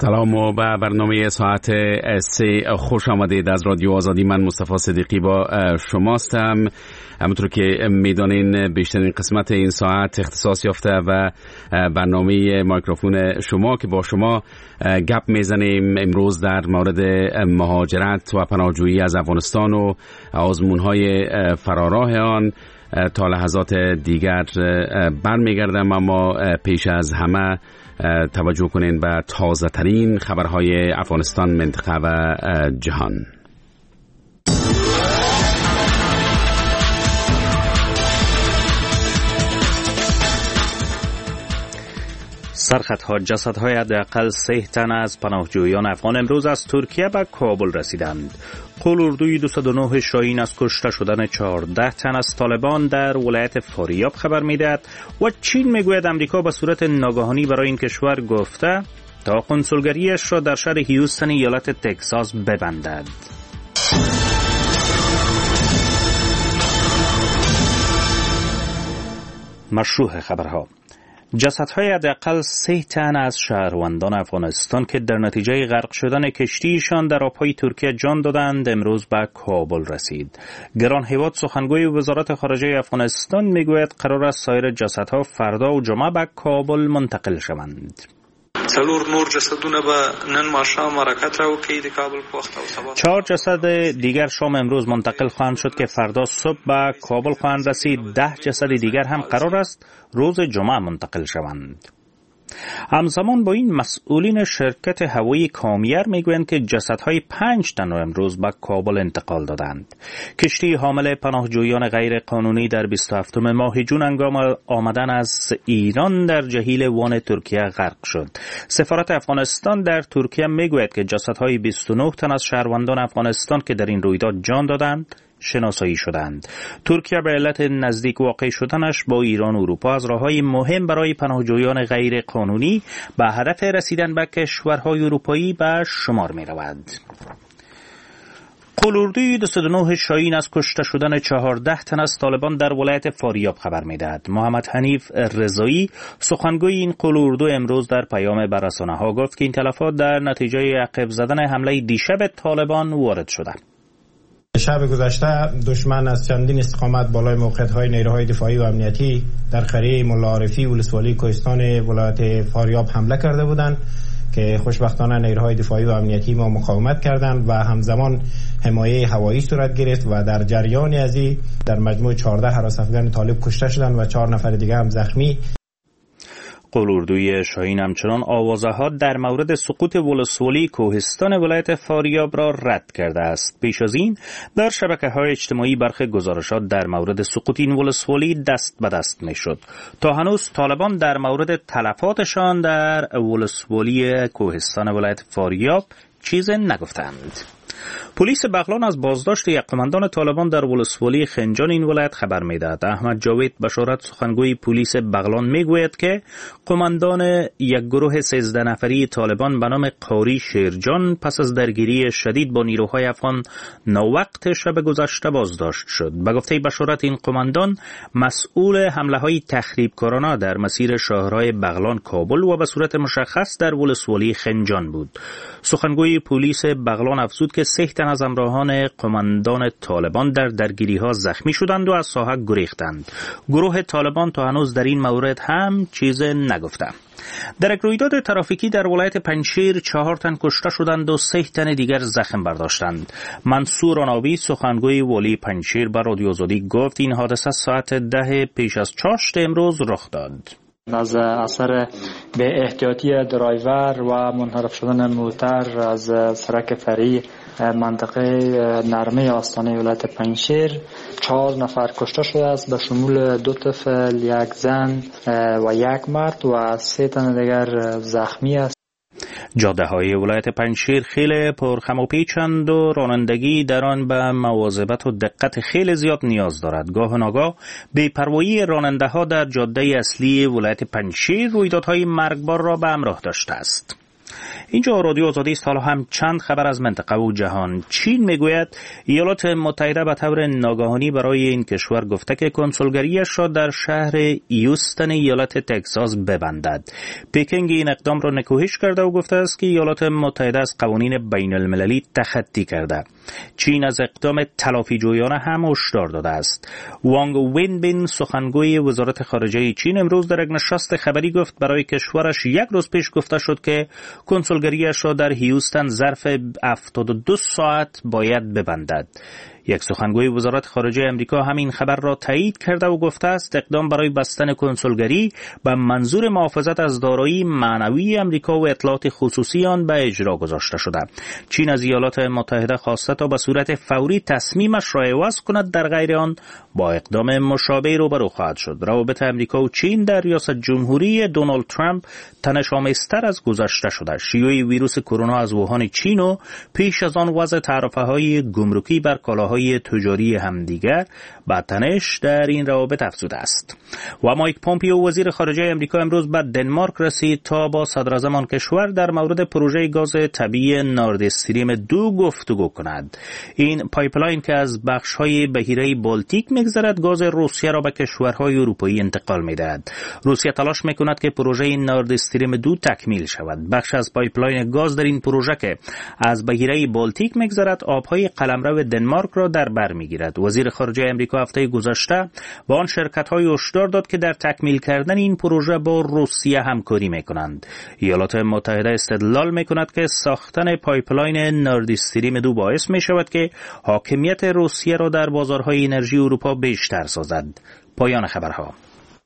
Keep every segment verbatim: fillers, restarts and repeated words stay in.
سلام و به برنامه ساعت سه خوش آمدید. از رادیو آزادی من مصطفی صدیقی با شماستم. همونطور که میدانین بیشترین قسمت این ساعت اختصاص یافته و برنامه میکروفون شما که با شما گپ میزنیم امروز در مورد مهاجرت و پناهجویی از افغانستان و آزمون‌های فراراه آن. تا لحظات دیگر برمیگردم، اما پیش از همه توجه کنین به تازه ترین خبرهای افغانستان، منطقه و جهان. سرخطها جسدهای حداقل سه تن از پناهجویان افغان امروز از ترکیه به کابل رسیدند. قول-اردوی دویست و نه شاهین از کشته شدن چهارده تن از طالبان در ولایت فاریاب خبر میدهد و چین میگوید امریکا به صورت ناگهانی برای این کشور گفته تا قنسولگریش را در شهر هیوستن ایالت تگزاس ببندد. مشروع خبرها: جسدهای حداقل سه تن از شهروندان افغانستان که در نتیجه غرق شدن کشتیشان در آبهای ترکیه جان دادند امروز به کابل رسید. گران هیواد سخنگوی وزارت خارجه افغانستان میگوید قرار است سایر جسدها فردا و جمعه به کابل منتقل شوند. څلور نور جسدونه به نن ماښام حرکت راوکړي د کابل په وخت او سبا. چهار جسد دیگر شام امروز منتقل خواهند شد که فردا صبح به کابل خواهند رسید. ده جسد دیگر هم قرار است روز جمعه منتقل شوند. همزمان با این مسئولین شرکت هوایی کامیر میگویند که جسدهای پنج تن امروز به کابل انتقال دادند. کشتی حامل پناهجویان غیر قانونی در بیست و هفتم ماه جون هنگام آمدن از ایران در جهیل وان ترکیه غرق شد. سفارت افغانستان در ترکیه میگوید که جسدهای بیست و نه تن از شهروندان افغانستان که در این رویداد جان دادند شناسایی شدند. ترکیه به علت نزدیک واقع شدنش با ایران و اروپا از راههای مهم برای پناهجویان غیر قانونی به هدف رسیدن به کشورهای اروپایی به شمار می رود. قول-اردوی دویست و نه شاهین از کشته شدن چهارده تن از طالبان در ولایت فاریاب خبر می‌دهد. محمد حنیف رضایی سخنگوی این قول-اردو امروز در پیام به رسانه‌ها گفت که این تلفات در نتیجه عقب زدن حمله دیشب طالبان وارد شده. شب گذشته دشمن از چندین استقامت بالای موقعیت‌های نیروهای دفاعی و امنیتی در قریه ملا عارفی ولسوالی کوهستان ولایت فاریاب حمله کرده بودند که خوشبختانه نیروهای دفاعی و امنیتی ما مقاومت کردند و همزمان حمایه هوایی صورت گرفت و در جریان از این در مجموع چهارده هراس افغان طالب کشته شدند و چهار نفر دیگه هم زخمی. قول-اردوی شاهین همچنان آوازه‌ها در مورد سقوط ولسوالی کوهستان ولایت فاریاب را رد کرده است. پیش از این در شبکه‌های اجتماعی برخی گزارشات در مورد سقوط این ولسوالی دست به دست می‌شد. تا هنوز طالبان در مورد تلفاتشان در ولسوالی کوهستان ولایت فاریاب چیزی نگفتند. پلیس بغلان از بازداشت یک قماندان طالبان در ولسوالی خنجان این ولایت خبر می‌دهد. احمد جاوید بشارت سخنگوی پلیس بغلان میگوید که قماندان یک گروه سیزده نفری طالبان به نام قاری شیرجان پس از درگیری شدید با نیروهای افغان ناوقت شب گذشته بازداشت شد. به گفته بشارت این قماندان مسئول حمله‌های تخریبکارانه در مسیر شهرهای بغلان، کابل و به صورت مشخص در ولسوالی خنجان بود. سخنگوی پلیس بغلان افزود که سه تن از همراهان قماندان طالبان در درگیری‌ها زخمی شدند و از ساحه گریختند. گروه طالبان تا هنوز در این مورد هم چیز نگفته. در یک رویداد ترافیکی در ولایت پنجشیر چهار تن کشته شدند و سه تن دیگر زخم برداشتند. منصور آناوی سخنگوی والی پنجشیر به رادیو آزادی گفت این حادثه ساعت ده پیش از چاشت امروز رخ داد. از اثر به احتیاطی درایور و منحرف شدن موتر از سرک فری منطقه نرمه آستانه ولایت پنجشیر چهار نفر کشته شده است، به شمول دو طفل، یک زن و یک مرد و سه تن دیگر زخمی است. جاده های ولایت پنجشیر خیلی پرخم و پیچند و رانندگی در آن به مواظبت و دقت خیلی زیاد نیاز دارد. گاه و ناگاه بی‌پروایی راننده ها در جاده اصلی ولایت پنجشیر رویدادهای مرگبار را به همراه داشته است. اینجا رادیو آزادی است. حالا هم چند خبر از منطقه و جهان. چین میگوید ایالات متحده به طور ناگهانی برای این کشور گفته که کنسولگریش را در شهر هیوستن ایالت تگزاس ببندد. پکینگ این اقدام را نکوهش کرده و گفته است که ایالات متحده از قوانین بین المللی تخطی کرده. چین از اقدام تلافی جویانه هم هشدار داده است. وانگ وینبین سخنگوی وزارت خارجه چین امروز در یک نشست خبری گفت برای کشورش یک روز پیش گفته شد که کنسولگریش را در هیوستن ظرف هفتاد و دو ساعت باید ببندد. یک سخنگوی وزارت خارجه امریکا همین خبر را تایید کرده و گفته است اقدام برای بستن کنسولگری به منظور محافظت از دارایی معنوی امریکا و اطلاعات خصوصی آن به اجرا گذاشته شده. چین از ایالات متحده خواسته تا به صورت فوری تصمیمش را عوض کند، در غیر آن با اقدام مشابه روبرو خواهد شد. روابط امریکا و چین در ریاست جمهوری دونالد ترامپ تنش‌آمیزتر از گذشته شده. شیوع ویروس کرونا از ووهان چین و پیش از آن وضع تعرفه‌های گمرکی بر کالاهای تجاری همدیگر با تنش در این روابط افزوده است. و مایک پومپیو وزیر خارجه امریکا امروز به دنمارک رسید تا با صدراعظم آن کشور در مورد پروژه گاز طبیعی نورد استریم دو گفتگو کند. این پایپلاین که از بخش‌های بحیره بالتیک می‌گذرد گاز روسیه را به کشورهای اروپایی انتقال می‌دهد. روسیه تلاش می‌کند که پروژه نورد استریم دو تکمیل شود. بخش از پایپلاین گاز در این پروژه که از بحیره بالتیک می‌گذرد آب‌های قلمرو دنمارک را در بر می‌گیرد. وزیر خارجه امریکا هفته گذشته با آن شرکت‌های هشدار داد که در تکمیل کردن این پروژه با روسیه همکاری می‌کنند. ایالات متحده استدلال می‌کند که ساختن پایپلاین نورد استریم دو باعث می‌شود که حاکمیت روسیه را در بازارهای انرژی اروپا بیشتر سازد. پایان خبرها.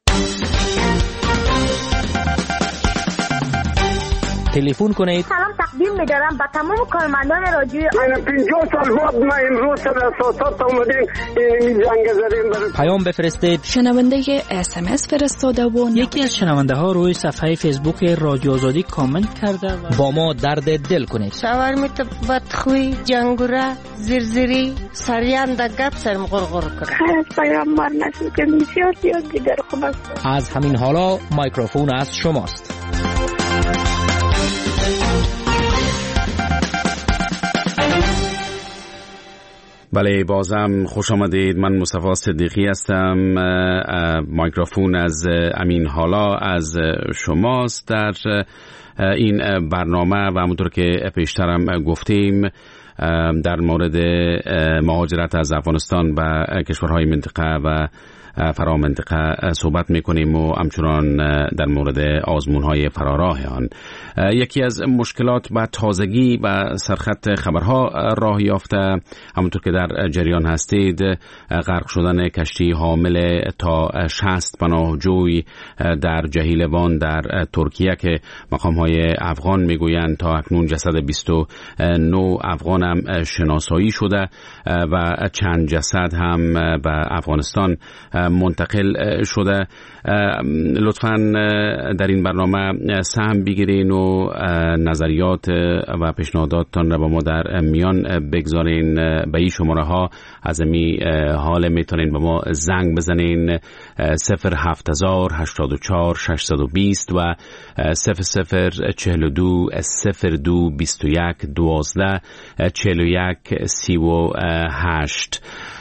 تلفن کنید. سلام تقدیم می‌دارم به تمام کارمندان رادیو. من پنجاه سال بعد ما امروز در اساسات اومدیم این زنگ زدیم برای پیام بفرستید. شنونده اس ام اس فرستاده و یکی از شنونده ها روی صفحه فیسبوک رادیو آزادی کامنت کرده و با ما درد دل کنید. شاورمیت بدخوی جنگوره زرزری سریان دگت سرم غرغر کرد. خیر پیام مار نشد که بسیار زیاد دیگر خوب است. از همین حالا مایکروفون از شماست. بله، بازم خوش آمدید. من مصطفی صدیقی هستم. مایکروفون از امین حالا از شماست. در این برنامه و همونطور که پیشترم گفتیم در مورد مهاجرت از افغانستان و کشورهای منطقه و فرامنطقه صحبت میکنیم و همچنان در مورد آزمونهای فراراه آن. یکی از مشکلات و تازگی و سرخط خبرها راه یافته، همونطور که در جریان هستید، غرق شدن کشتی حامل تا شصت پناهجوی در جهیلوان در ترکیه که مقامهای افغان میگویند تا اکنون جسد بیست و نه افغان هم شناسایی شده و چند جسد هم به افغانستان منتقل شده. لطفاً در این برنامه سهم بگیرین و نظریات و پیشنهاداتتان را با ما در میان بگذارین. به این شماره ها از می حال میتونین با ما زنگ بزنین صفر هفت هزار هشتاد و چهار ششصد و بیست و صفر صفر چهل و دو صفر دو بیست و یک دوازده چهل و یک سی و هشت.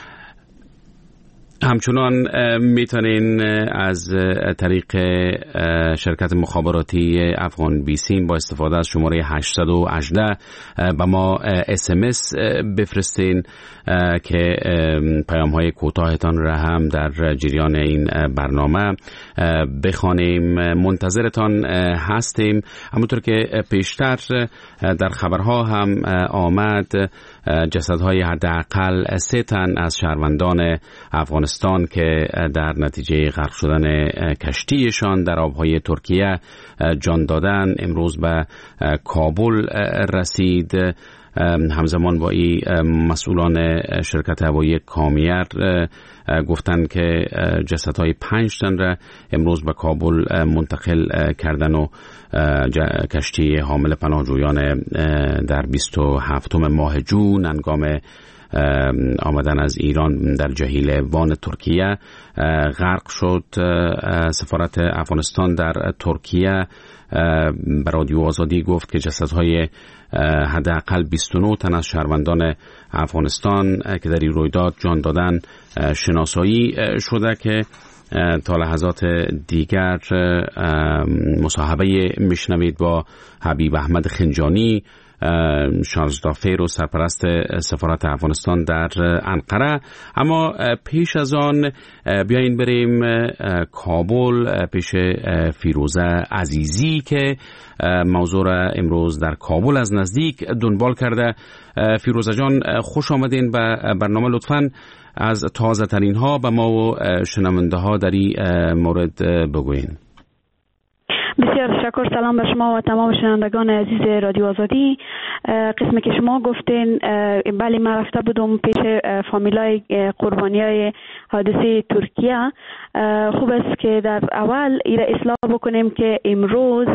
همچنان میتونین از طریق شرکت مخابراتی افغان بیسیم با استفاده از شماره هشتصد و هجده به ما اس ام اس بفرستین که پیام های کوتاهتان را هم در جریان این برنامه بخوانیم. منتظرتان هستیم. همونطور که پیشتر در خبرها هم آمد، جسدهای حداقل سه تن از شهروندان افغانستان که در نتیجه غرق شدن کشتیشان در آبهای ترکیه جان دادن امروز به کابل رسید. همزمان با این مسئولان شرکت هوایی کامیر گفتند که جسدهای پنج تن را امروز به کابل منتقل کردن و کشتی حامل پناهجویان در بیست و هفتم ماه جون هنگام آمدن از ایران در جهیلوان ترکیه غرق شد. سفارت افغانستان در ترکیه به رادیو آزادی گفت که جسدهای حداقل بیست و نه تن از شهروندان افغانستان که در این رویداد جان دادن شناسایی شده که تا لحظات دیگر مصاحبه میشنوید با حبیب احمد خنجانی، شانزدافیر و سرپرست سفارت افغانستان در انقره. اما پیش از آن بیاین بریم کابل پیش فیروزه عزیزی که موضوع را امروز در کابل از نزدیک دنبال کرده. فیروزه جان خوش آمدین به برنامه. لطفاً از تازه ترین ها به ما و شنونده ها در این مورد بگوین. بسیار تشکر. سلام به شما و تمام شنوندگان عزیز رادیو آزادی. قسمی که شما گفتین، بله من رفته بودم پیش فامیلای قربانیای حادثه ترکیه. خوب است که در اول ایره اصلاح بکنیم که امروز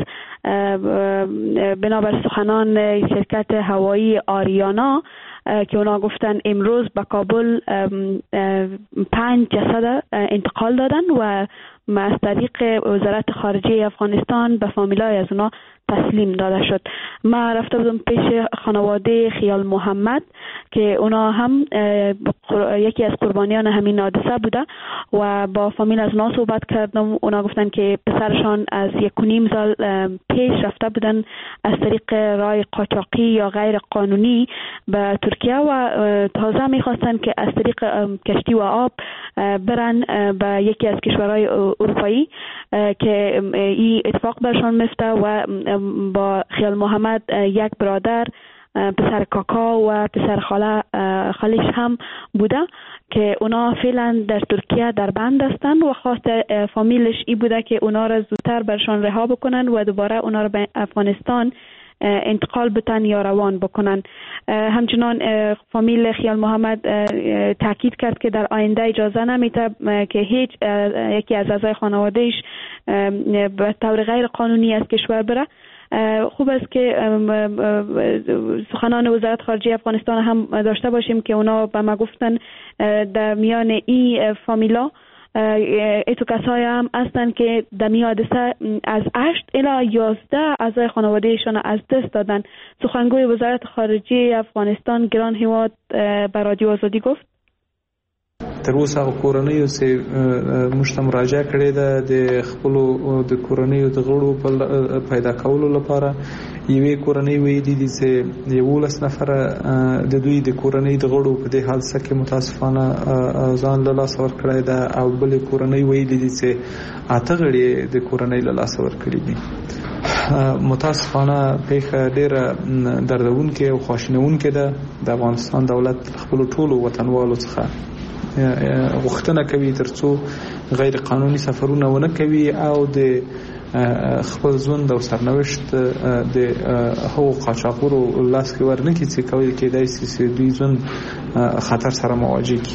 بنابر سخنان شرکت هوایی آریانا که اونا گفتن امروز به کابل پنج جسد انتقال دادن و از طریق وزارت خارجه افغانستان به فامیلای از اونا تسلیم داده شد. ما رفته بودم پیش خانواده خیال محمد که اونا هم یکی از قربانیان همین حادثه بوده و با فامیل از اونا صحبت کردم. اونا گفتن که پسرشان از یک و نیم سال پیش رفته بودن از طریق راه قاچاقی یا غیر قانونی به ترکیه و تازه میخواستن که از طریق کشتی و آب برن به یکی از کشورهای اروپایی که این اتفاق برشان میفته و با خیال محمد یک برادر، پسر کاکا و پسر خاله خالش هم بوده که اونا فعلا در ترکیه در بند هستند و خواست فامیلش ای بوده که اونا را زودتر برشان رها بکنن و دوباره اونا را به افغانستان انتقال بتن یا روان بکنن. همچنان فامیل خیال محمد تاکید کرد که در آینده اجازه نمیده که هیچ یکی از اعضای خانوادهش به طور غیر قانونی از کشور بره. خوب است که سخنان وزارت خارجه افغانستان هم داشته باشیم که اونا به ما گفتن در میان این فامیلا ایتو کسایی هم هستن که در می حادثه از هشت الی یازده اعضای خانوادهشان از دست دادن. سخنگوی وزارت خارجه افغانستان گران هیواد به رادیو آزادی گفت تر اوسه کورنۍ سه مشته مراجعه کړې ده د خپل د کورنۍ د غړو پیدا کولو لپاره. یوې کورنۍ ویلي دي چې یولس نفره د دوی د کورنۍ د غړو په دې حادثه کې متاسفانه ځان له لاسه ورکړی ده او بلې کورنۍ ویلي دي چې اته غړي د کورنۍ له لاسه ورکړي دي. متاسفانه پیښه ډیره دردونکې او خواشینونکې ده. د افغانستان دولت خپل ټولو وطنوالو څخه غوښتنه کوي ترڅو غیر قانوني سفرونه ونه کوي او د خپل ژوند او سرنوشت د هغو قاچاقبرو لاس کې ورنکړي چې کولی کېدای شي چې دوی ژوند خطر سره مواجه کړي.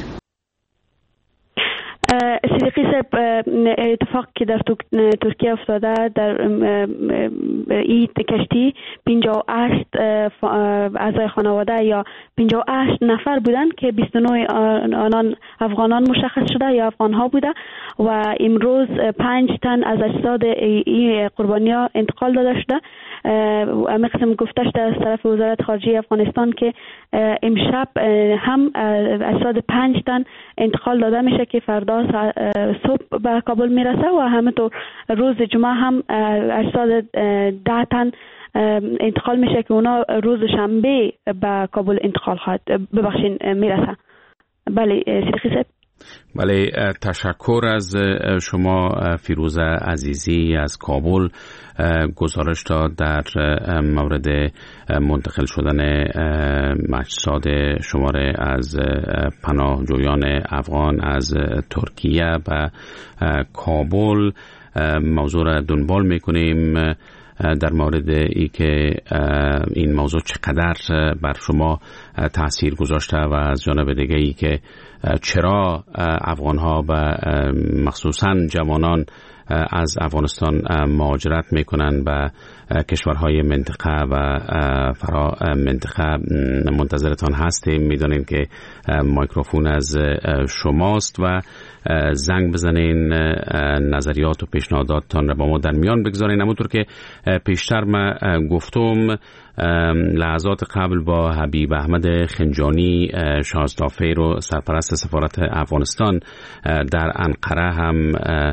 صدیقی صاحب، اتفاق که در ترکیه افتاده در این کشتی پنجاه و هشت اعضای خانواده یا پنجاه و هشت نفر بودند که بیست و نه آنان افغانان مشخص شده یا افغان ها بوده و امروز پنج تن از اجساد این قربانی ها انتقال داده شده. امی قسم گفته شده از طرف وزارت خارجه افغانستان که امشب هم اجساد پنج تن انتقال داده میشه که فردا صبح به کابل میرسه و همینطور روز جمعه هم اجساد ده تن انتقال میشه که اونا روز شنبه به کابل انتقال خواهد ببخشین میرسه. بله صدیقی صاحب. بله، تشکر از شما فیروزه عزیزی از کابل. گزارش داد در مورد منتقل شدن اجساد شماره از پناهجویان افغان از ترکیه به کابل. موضوع را دنبال میکنیم در مورد ای که این موضوع چقدر بر شما تاثیر گذاشته و از جانب دیگه ای که چرا افغان ها و مخصوصا جوانان از افغانستان مهاجرت میکنن و کشورهای منطقه و فرا منطقه منتظرتان هستیم. میدونین که مایکروفون از شماست و زنگ بزنین، نظریات و پیشنهاداتتان را با ما در میان بگذارین. همونطور که پیشتر من گفتم لحظات قبل با حبیب احمد خنجانی شانزدافیر و سرپرست سفارت افغانستان در انقره هم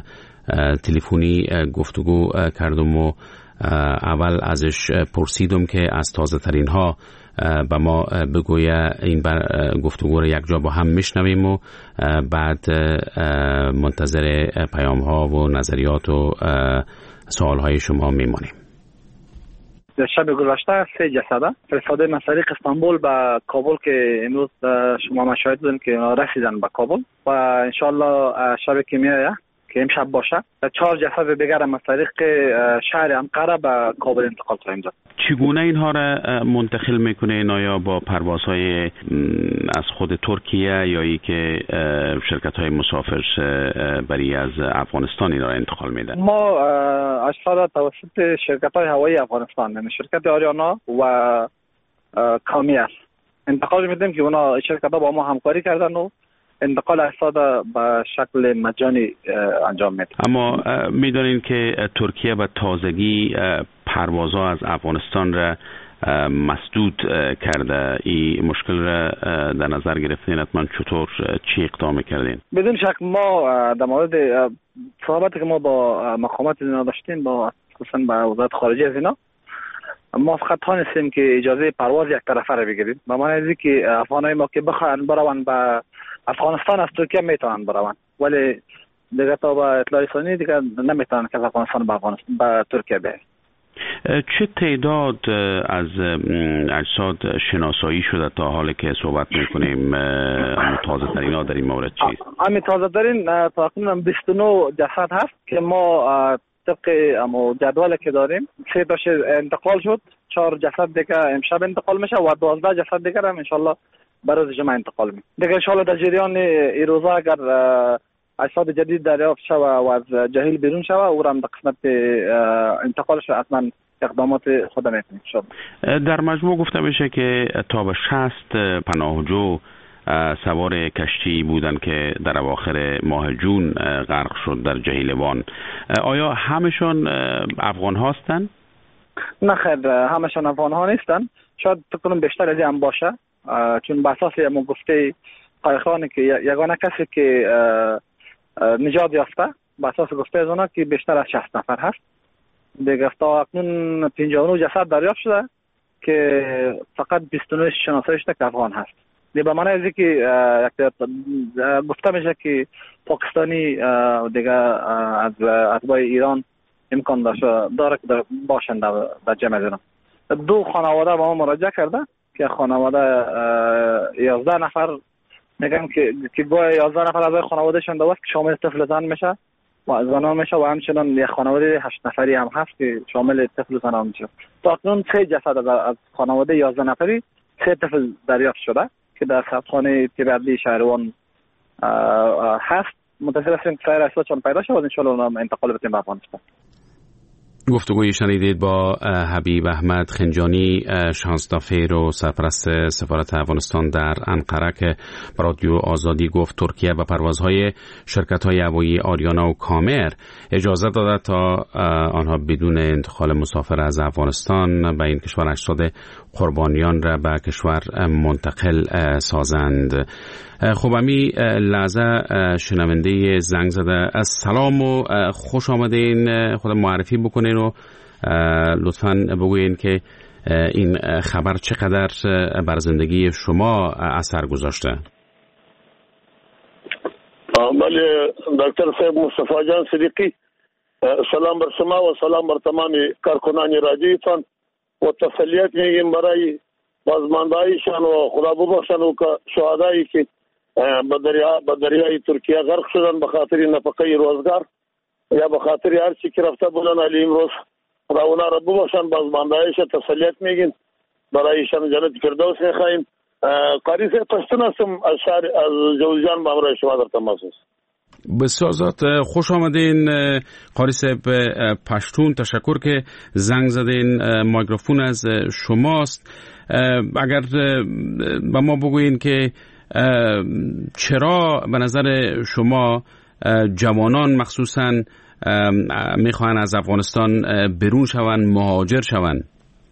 تلفنی گفتگو کردم و اول ازش پرسیدم که از تازه ترین ها به ما بگویه این گفتگو رو یک جا با هم میشنویم و بعد منتظر پیام ها و نظریات و سوال های شما میمانیم. شب گذشته سه جسده فرستاده از طریق استانبول به کابل که امروز شما مشاهد بودین که رسیدن به کابل و انشالله شب که میایه که امشب باشه چهار جسد دیگر هم از طریق شهر انقره به کابل انتقال خواهیم داد. چگونه اینها را منتقل میکنه؟ آیا با پروازهای از خود ترکیه یا ای که شرکت های مسافر بری از افغانستان اینا را انتقال میدن؟ ما اشتغال توسط شرکت های هوایی افغانستان یعنی شرکت آریانا و کامیار انتقال میدیم که اونا شرکت ها با ما همکاری کردن و انتقال اجساد به شکل مجانی انجام میده. اما میدونین که ترکیه به تازگی پروازها از افغانستان را مسدود کرده. این مشکل را در نظر گرفتین حتما چطور چی اقدام کردین؟ بدون شک ما در مورد صحبتی که ما با مقامات اینا داشتیم با خصوصا با وزارت خارجه از اینا ما فقط تانستیم که اجازه پرواز یک طرفه را بگیریم. به معنی اینه که افغانای ما که بخواهن بروند به افغانستان از ترکیه میتونن بروند ولی دیگه تا با اطلاع رسانی دیگه نمیتونن که از افغانستان به افغانستان به ترکیه برن. چه تعداد از اجساد شناسایی شده تا حالی که صحبت میکنیم؟ اما تازه ترین ها در این مورد چیست؟ امی تازه ترین تقریبا بیست و نه جسد هست که ما طبق اما جدول که داریم سه تاش انتقال شد، چهار جسد دیگه امشب انتقال میشه و دوازده جسد دیگه هم انشالله برای جمعه انتقال می. دیگه انشالله در جریان این روزا اگر اجساد جدید دریافت شوه و از جهیل بیرون شوه او را هم در قسمت انتقالش حتما اقدامات خود میکنیم. در مجموع گفته میشه که تا به شصت پناهجو سوار کشتی بودن که در اواخر ماه جون غرق شد در جهیل وان. آیا همشون افغان هستند؟ نه خیر، همشون افغان ها نیستن. شاید فکر کنم بیشتر از این هم باشه چون به اساس ما گفته قایقرانی که یگانه کسی که نجات یافته به اساس گفته از اونا که بیشتر از شصت نفر هست. دیگه تا اکنون پنجاه و نه جسد دریافت شده که فقط بیست و نه شناسایی شده که افغان هست. به معنی از که گفته میشه که پاکستانی دیگه از اتباع ایران امکان داره که باشند در جمع اینا. دو خانواده با ما مراجعه کرده که خانواده یازده نفر میگم که که گویا یازده نفر از خانوادهشون دوست که شامل طفل زن میشه و زنان میشه و همچنان یک خانواده هشت نفری هم هست که شامل طفل زنان میشه. تا اکنون سه جسد از خانواده یازده نفری سه طفل دریافت شده که در سبخانه تیبردی شهروان هست. منتظر هستیم که سایر اجسادشون پیدا شود ان شاء الله انتقال بدیم به افغانستان. گفتگوی شنیدید با حبیب احمد خنجانی شانزدافیر و سرپرست سفارت افغانستان در انقره که رادیو آزادی گفت ترکیه به پروازهای شرکت‌های هوایی آریانا و کامر اجازه داده تا آنها بدون انتقال مسافر از افغانستان به این کشور اجساد قربانیان را به کشور منتقل سازند. خب امی لحظه شنونده زنگ زده از سلام و خوش آمدین، خود معرفی بکنین و لطفاً بگوین که این خبر چقدر بر زندگی شما اثر گذاشته. بله دکتر صاحب مصطفی جان صدیقی، سلام بر شما و سلام بر تمام کارکنان رادیوتان و تسلیت میگیم برای بازماندهایشان و خدا ببخشن و شهدایی که به دریا به دریای ترکیه غرق شدن به خاطر نفقه روزگار یا به خاطر هر چی که رفته بودن علی امروز خدا اونا را ببخشن. بازماندهایش تسلیت میگیم برایشان جنت فردوس میخواهیم. قاری صاحب پشتون هستم از شهر از جوزجان به همراه شما در تماس است. بسیار زیاد خوش آمدین قاری صاحب پشتون. تشکر که زنگ زدین. میکروفون از شماست. اگر به ما بگوین که چرا به نظر شما جوانان مخصوصاً میخواهند از افغانستان برون شوند، مهاجر شوند؟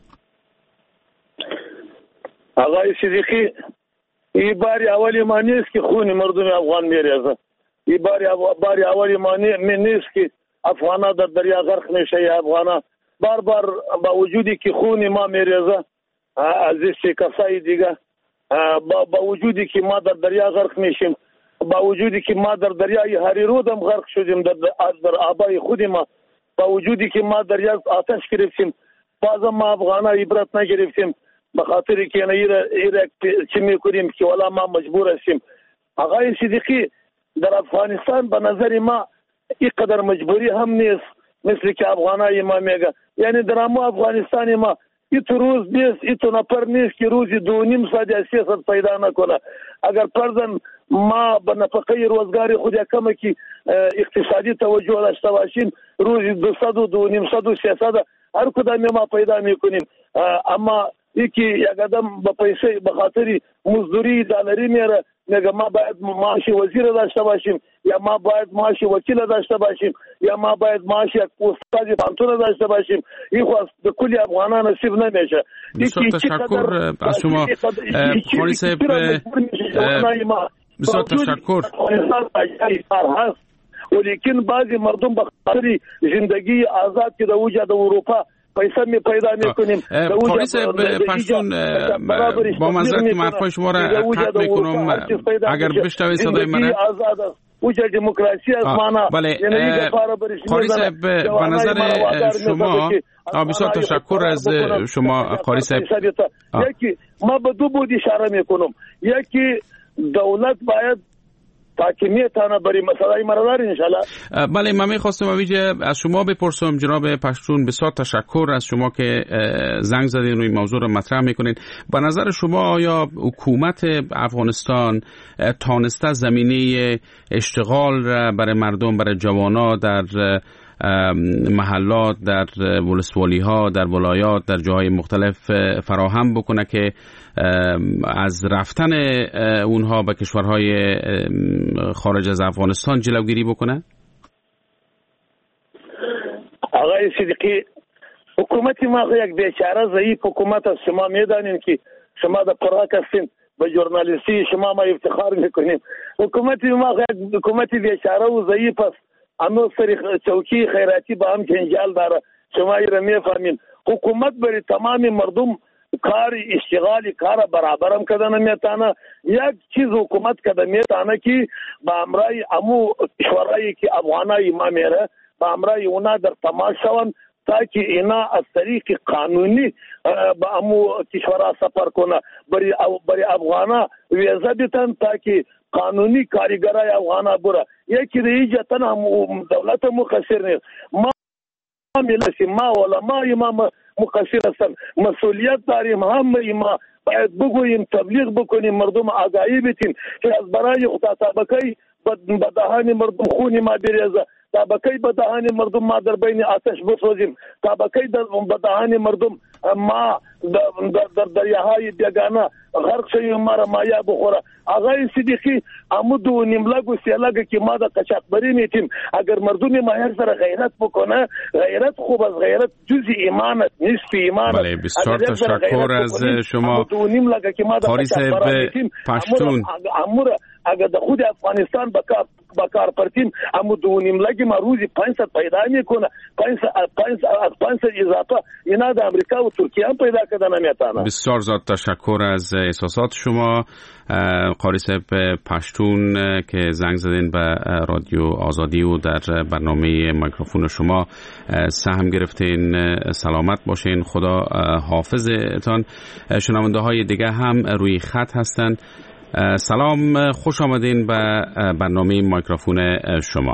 آقای صدیقی، این باری اولی ما نیست که خون مردم افغان میریزه. این باری باری اولی ما نیست که افغانا در دریا غرق میشه. یا افغانا بار بار با وجودی که خون ما میریزه از این کسای دیگه، با, با وجودی که ما در دریا غرق میشیم، با وجودی که ما در دریای هریرود هم غرق شدیم در, در آبای خود ما، با وجودی که ما دریا آتش گرفتیم، باز ما افغانا عبرت نگرفتیم به خاطر که ایره ایره چی میکنیم که والا ما مجبور هستیم. آقای صدیقی، در افغانستان به نظر ما اینقدر مجبوری هم نیست مثل که افغانای ما میگه. یعنی در ما افغانستان ما ایتو روز نیست، ایتو نفر نیست که روزی دو نیم ساعت یا سی ساعت پیدا نکنه. اگر فرضاً ما به نفقه روزگاری خود کم که اقتصادی توجه داشته باشیم، روزی دو صد و دو نیم صد و سی صد هر کدام ما پیدا میکنیم. اما یکی یک آدم به پیسه به خاطر مزدوری دلاری میره میگه ما باید معاش وزیر داشته باشیم، یا ما باید معاش وکیل داشته باشیم، یا ما باید معاش یک استاد پانتون داشته باشیم. این خو به کلی افغانان نصیب نمیشه. بسیار تشکر از شما قاری صاحب. بسیار تشکر. ولیکن بعضی مردم به خاطر زندگی آزاد که در وجود اروپا پیسه می پیدا میکنیم. قاری صاحب پشتون با معذرت حرفای شما را قطع میکنم. اگر بشنوید صدای من وجه دموکراسی است معنا. بله قاری صاحب به نظر شما بسیار تشکر از شما قاری صاحب. یکی ما به دو بود اشاره میکنم. یکی دولت باید حاکمیت آنها برای مسئله مردار انشالله. بله من میخواستم اویجه از شما بپرسم جناب پشتون. بسیار تشکر از شما که زنگ زدین روی موضوع رو مطرح میکنین. به نظر شما آیا حکومت افغانستان تانسته زمینه اشتغال برای مردم، برای جوانا در محلات، در ولسوالی ها، در ولایات، در جاهای مختلف فراهم بکنه که از رفتن اونها به کشورهای خارج از افغانستان جلوگیری بکنه؟ آقای صدیقی، حکومت ما یک بیچاره ضعیف حکومت است. شما میدانین که شما در قراق هستین، به ژورنالیستی شما ما افتخار میکنیم. حکومت ما یک حکومت بیچاره و ضعیف است. اما سری چوکی خیراتی با هم جنجال داره. شما ایره میفهمین. حکومت برای تمام مردم کار اشتغالی کار برابر هم کده نمیتانه. یک چیز حکومت کده میتانه که با امرای امو کشورهایی که افغانای ما میره با امرای اونا در تماس شون تاکه اینا از طریق قانونی با امو کشورها سفر کنه. برای برای افغانا ویزا بیتن تاکه قانونی کارگرای افغانا بره. یکی دیگه تن هم دولت مقصر نیست. ما ملسی ما علمای ما مقصر هستن. مسئولیت داریم هم ما باید بگوییم، تبلیغ بکنیم، مردم آگاهی بدیم که از برای خدا طبقه به دهان مردم خونی ما بریزه، طبقه به دهان مردم ما در بین آتش بسوزیم، طبقه به دهان مردم ما در دریاهای بیگانه غرق شویم، ما را مایا بخوره. آقای صدیقی، امو دو نیملگ و سیلگ که ما در قچاقبری میتیم، اگر مردم ما هر سر غیرت بکنه، غیرت خوب از غیرت جزی ایمانت، نصف ایمانت. بله بسیار تشکر از شما قاری صاحب پشتون. امور اگر در خود افغانستان بکار بکار پرتیم، امو دو نیملگ ما روزی پانصد پیدا میکنه. پانصد اضافه اینا در امریکا و ترکیه هم پیدا کردن نمیتونه. بسیار زیاد تشکر از احساسات شما قاری صاحب پشتون که زنگ زدین به رادیو آزادی و در برنامه میکروفون شما سهم گرفتین. سلامت باشین، خدا حافظتان. شنونده های دیگه هم روی خط هستن. سلام، خوش آمدین به برنامه میکروفون شما.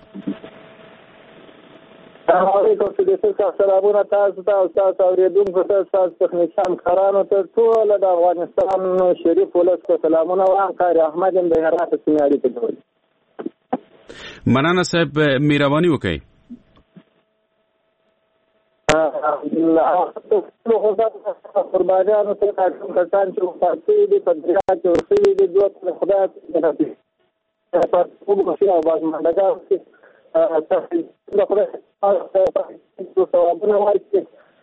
سلام علیکم صدیقی صاحب، سلامونه تاسو ته او تاسو اوریدونکو ته، تاسو تخنیکان کارانو ته، ټول د افغانستان شریف ولس ته سلامونه وایم. قاری احمد یم د هرات سیمې اړیکې کوي. مننه صاحب، مهرباني وکړئ. قربانیانو ته کوم کسان چې وفات شوي دي په دریا کې ورسوي دي دوی ته خدای په خپل او بازماندګانو کې د خدای ثوابونه ورکړي.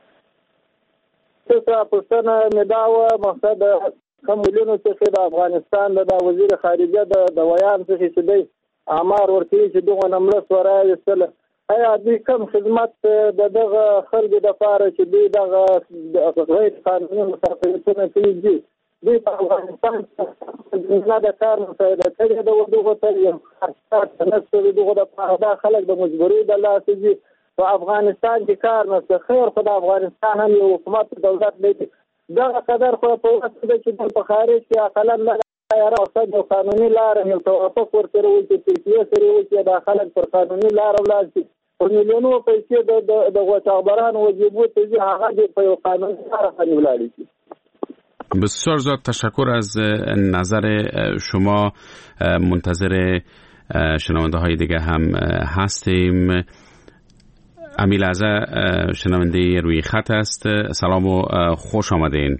څه پوښتنه مې دا وه، مقصد کوم ویلونو چې د افغانستان د وزیر خارجه د ویان څخه چې دی امر ورکړي چې دغه نملس ورایستله، آیا دوی کوم خدمت د دغه خلکو دپاره چې دوی دغه غیر قانوني مسافرتونه کوي دي، دوی په افغانستان نه د کار مساعده کړې ده دغو ته یم خرڅات نشته د دغو دپاره دا خلک د مجبورۍ د لاسه دي په افغانستان کې کار نشته. خیر خو د افغانستان هم یو حکومت دولت دی دغه قدر خو په وخت ده چې په خارج کې اقلا نه راوستل یو قانوني لاره یو توافق ورسره وکړي ترکیې سره وکړي دا خلک پر قانوني لاره ولاړ شي په میلیونو پیسې د غوچاغبرانو وجیبو ته ځي هغه دې په یو قانوني لاره باندې ولاړ شي. بسیار زیاد تشکر از نظر شما. منتظر شنونده های دیگه هم هستیم. امیل عزا شنونده روی خط است. سلام و خوش آمدین.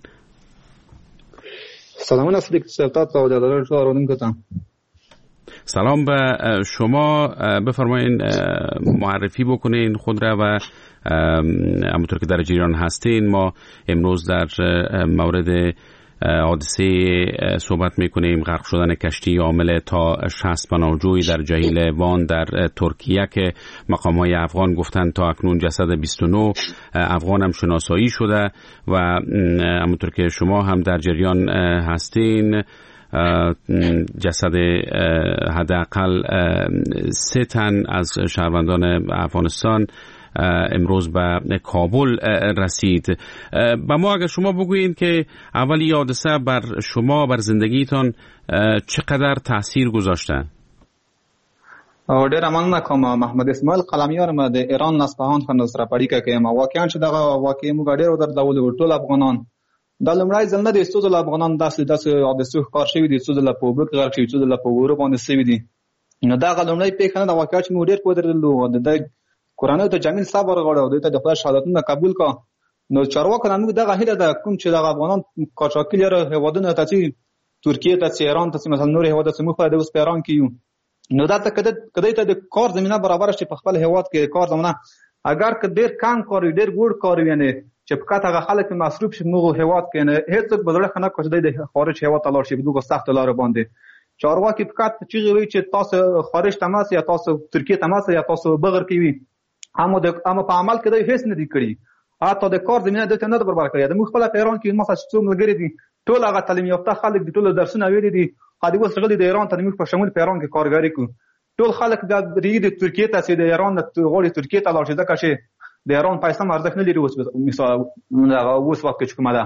سلام صدیق سلطات و جلال شما رو نمی‌کنم. سلام به شما. بفرمایین معرفی بکنین خود را و همونطور که در جریان هستین ما امروز در مورد حادثه صحبت میکنیم، غرق شدن کشتی حامل تا شصت پناهجوی در جهیل وان در ترکیه که مقام‌های افغان گفتند تا اکنون جسد بیست و نه افغان هم شناسایی شده و همونطور که شما هم در جریان هستین جسد حداقل سه تن از شهروندان افغانستان امروز به کابل رسید. با ما اگر شما بگویید که اولی حادثه بر شما بر زندگیتان چقدر تاثیر گذاشته؟ ډیر مننه کوم محمد اسماعیل قلمیار ما د ایران نسپهان خند سره پړیکه کوم. واقعا چې دغه واقعي موږ ډیر درلودل ټول افغانان د لمړای ځل نه د استودل افغانان داسې داسې حادثه کار شوی دي استودل په وګړو کې غرق شوی استودل په وګړو باندې سوي دي. نو دا غلمړی پیښه نه د واقعا چې موږ ډیر په درلودل د قرآن ته جمیل صبر غواړو دوی ته د خدای شهادتونه قبول کا. نو چارواکو موږ دغه هیله ده کوم چې دغه افغانان قاچاقي لري هوادونه ته چې ترکیه ته ایران ته مثلا نور هوادات موږ په دغه پیران کې یو. نو دا ته کده کده ته د کار زمينه برابر شي په خپل هواد کې کار زمينه اگر که ډیر کم کار ډیر ګور کار ویني چې په کاته خلک مصروف شي موږ هواد کې نه هیڅ بدله خنه کوي د خارج هواد تلار شي دغه سخت لار باندې چارواکي په کاته چې وی چې تاسو خارج تماس یا تاسو ترکیه تماس یا تاسو بغیر کوي اما د اما په عمل کې د هیڅ نه دی کړی. حتی د کار زمينه د تنه برابر کړی د مخ په ایران کې مثلا څو ملګری دي ټول هغه تعلیم یافته خلک د ټول درسونه ویلي دي قادي وسغلي د ایران ترمخ په شمول پیران کې کارګری کو ټول خلک د ریډ ترکیه ته سي د ایران د غوړي ترکیه ته لاړ شي ځکه چې د ایران پیسې مرزخ نه لري اوس مثلا اوس وخت کې کومه ده.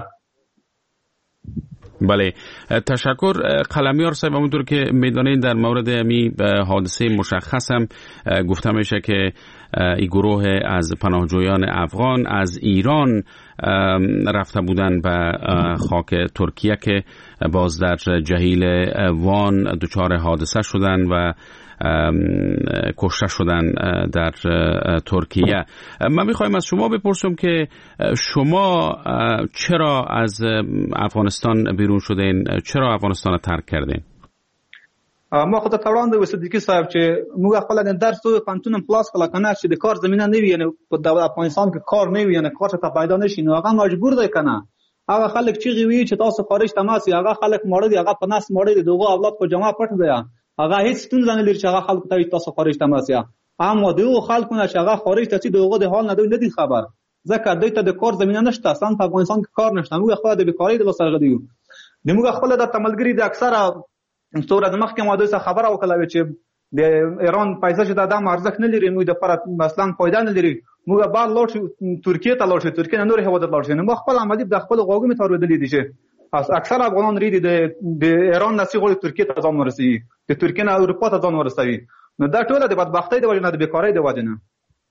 بله تشکر قلمیار صاحب. همونطور که میدانید در مورد امی حادثه مشخص هم گفته میشه که این گروه از پناهجویان افغان از ایران رفته بودن به خاک ترکیه که باز در جهیل وان دچار حادثه شدن و کشته شدن در ترکیه. من میخوایم از شما بپرسم که شما چرا از افغانستان بیرون شدین؟ چرا افغانستان رو ترک کردین؟ ما خود ته وړاندې وصدیقي صاحب چې موږ خپل د درس او پانتون پلاس کله کنه چې د کار زمينه نه وي نه په د افغانستان کې کار نه وي نه کار ته پیدا نشي نو هغه مجبور دی کنه هغه خلک چې وی چې تاسو خارج تماس هغه خلک مړ دي هغه په ناس مړ دي دغه اولاد په جماع پټ دی هغه هیڅ ستونزه نه لري چې هغه خلک ته تاسو خارج تماس یا اما دغه خلکو نه چې هغه خارج ته چې دغه د حال نه دی نه دي خبر ځکه دوی ته د کار زمينه نشته اصلا په افغانستان کې کار نشته موږ خپل د بیکاری د وسره غدیو د موږ خپل د تملګری د اکثره څوره د مخکې ماده څخه خبره وکړه چې د ایران پیسې چې د دام ارزښت نه لري نو د پر مثلا فائدہ نه لري موږ بار لوټ ترکیه ته لوټ ترکیه نور هوادت لوټ نو خپل عملی د خپل غوګو متور دي دي چې اکثر افغانان ریدي د ایران نسی غوړي ترکیه ته ځان ورسي د ترکیه نه اروپا ته ځان ورسوي نو دا ټول د بدبختۍ د وجه نه د بیکاری د وجه نه.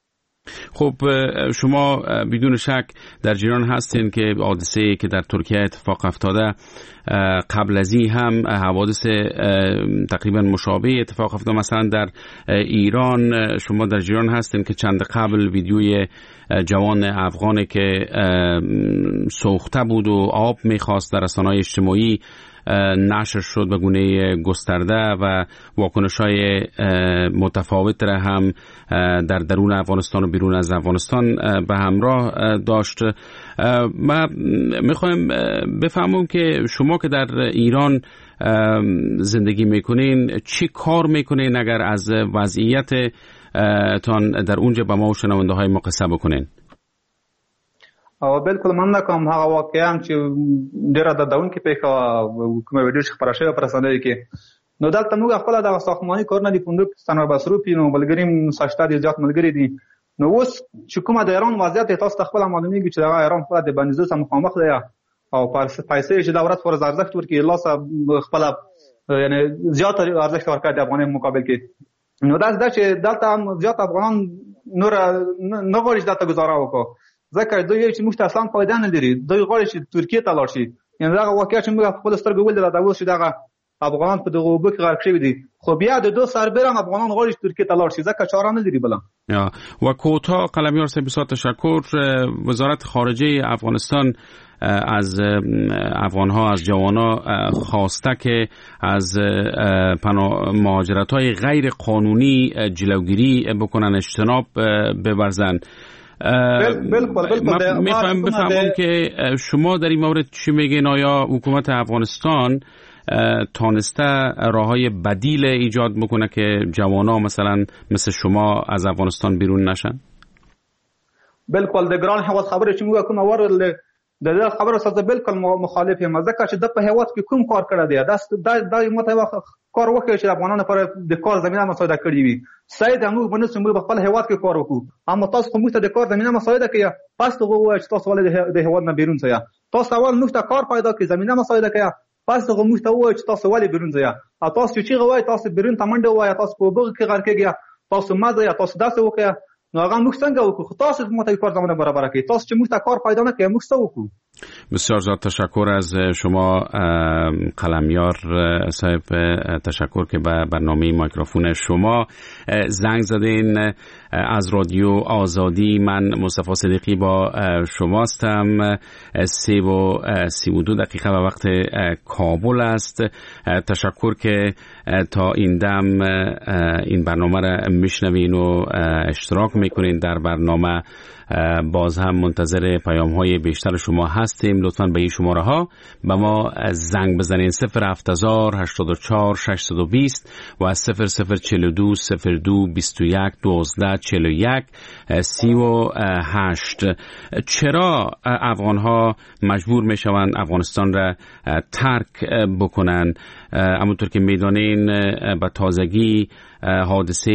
خب شما بدون شک در جریان هستین که حادثه‌ای که در ترکیه اتفاق افتاده قبل از این هم حوادث تقریبا مشابه اتفاق افتاده. مثلا در ایران شما در جریان هستین که چند قبل ویدیوی جوان افغانی که سوخته بود و آب میخواست در رسانه‌های اجتماعی نشر شد به گونه گسترده و واکنش‌های متفاوت را هم در درون افغانستان و بیرون از افغانستان به همراه داشت. ما میخوایم بفهمم که شما که در ایران زندگی میکنین چی کار میکنین اگر از وضعیت تان در اونجا به ما و شنونده های ما قصه بکنین؟ او بالکل من نکوم هغه واقعا چې ډیره د داون کې په کومه ویډیو چې خبره شوی پر رسنۍ کې نو دلته موږ خپل د ساختماني کارونه دي پوندو ستانه بسروپی نو بلګریم ساشته دي ځات ملګری دي نو اوس چې کومه د ایران وضعیت تاسو خپل معلومیږي چې د ایران خپل د بنزو سره مخامخ دی او پیسې چې دولت فرض ارزښت ورکړي الله سره خپل یعنی زیات ارزښت ورکړي د افغاني مقابل کې نو دا چې دلته زیات افغانان نور نه غواړي چې دلته گزاره وکړي ځکه دوی چې موږ ته اصلا فائدہ نه لري دوی غواړي چې ترکیه ته لاړ شي یعنی دا واقعیا چې موږ خپل سترګو ولې دا اوس چې دا افغانان په دغه وبو کې غرق شوی دي خو بیا د دوه سربرم افغانان غواړي چې ترکیه ته لاړ شي ځکه چاره نه لري بلا و کوتا قلمیار صاحب بسیار تشکر. وزارت خارجه افغانستان از افغانها از جوانا خواسته که از مهاجرت‌های غیر قانونی جلوگیری بکنن اجتناب بورزن. میخوایم بفهمم که شما در این مورد چی میگین؟ آیا حکومت افغانستان تانسته راههای بدیل ایجاد بکنه که جوانا مثلا مثل شما از افغانستان بیرون نشن؟ بالکل د ګران هواد خبره چې موږ کوم اور د دې خبره سره بالکل مخالف یم ځکه چې د په هواد کې کوم کار کړی دی دا د متوخ کار وکړي چې افغانانو پر د کار زمينه مساعده کړی وي سید موږ باندې سمو په خپل هواد کې کار وکړو اما تاسو کوم ته د کار زمينه مساعده کوي پس ته وایي چې تاسو ولې د هواد نه بیرون ځئ تاسو اول موږ ته کار پیدا کړئ زمينه مساعده کوي پس ته موږ ته وایي چې تاسو ولې بیرون ځئ او تاسو چې غواړئ تاسو بیرون تمنډه وایي تاسو په بغ کې غر کېږي تاسو مزه تاسو داسې وکړئ نو هغه موږ څنګه وکړو تاسو موږ ته کار زمينه برابر کړئ تاسو چې موږ ته کار پیدا نه کړئ موږ څه وکړو. بسیار زیاد تشکر از شما قلمیار صاحب، تشکر که به برنامه میکروفون شما زنگ زدین. از رادیو آزادی من مصطفی صدیقی با شماستم. سی و سی و دو دقیقه به وقت کابل است. تشکر که تا این دم این برنامه را میشنوین و اشتراک میکنین در برنامه. باز هم منتظر پیام های بیشتر شما هستیم. لطفاً به این شماره ها به ما زنگ بزنین: صفر هفت هزار هشتاد و چهار ششصد و بیست و صفر صفر چهل و دو صفر دو بیست و یک دوازده چهل و یک سی و هشت. چرا افغان ها مجبور می شوند افغانستان را ترک بکنن؟ همونطور که میدانین به تازگی حادثه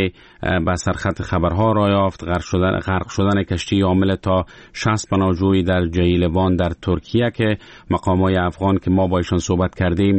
به سرخط خبرها را یافت، غرق شدن غرق شدن کشتی حامل تا شصت پناهجوی در جیلوان در ترکیه که مقامات افغان که ما با ایشان صحبت کردیم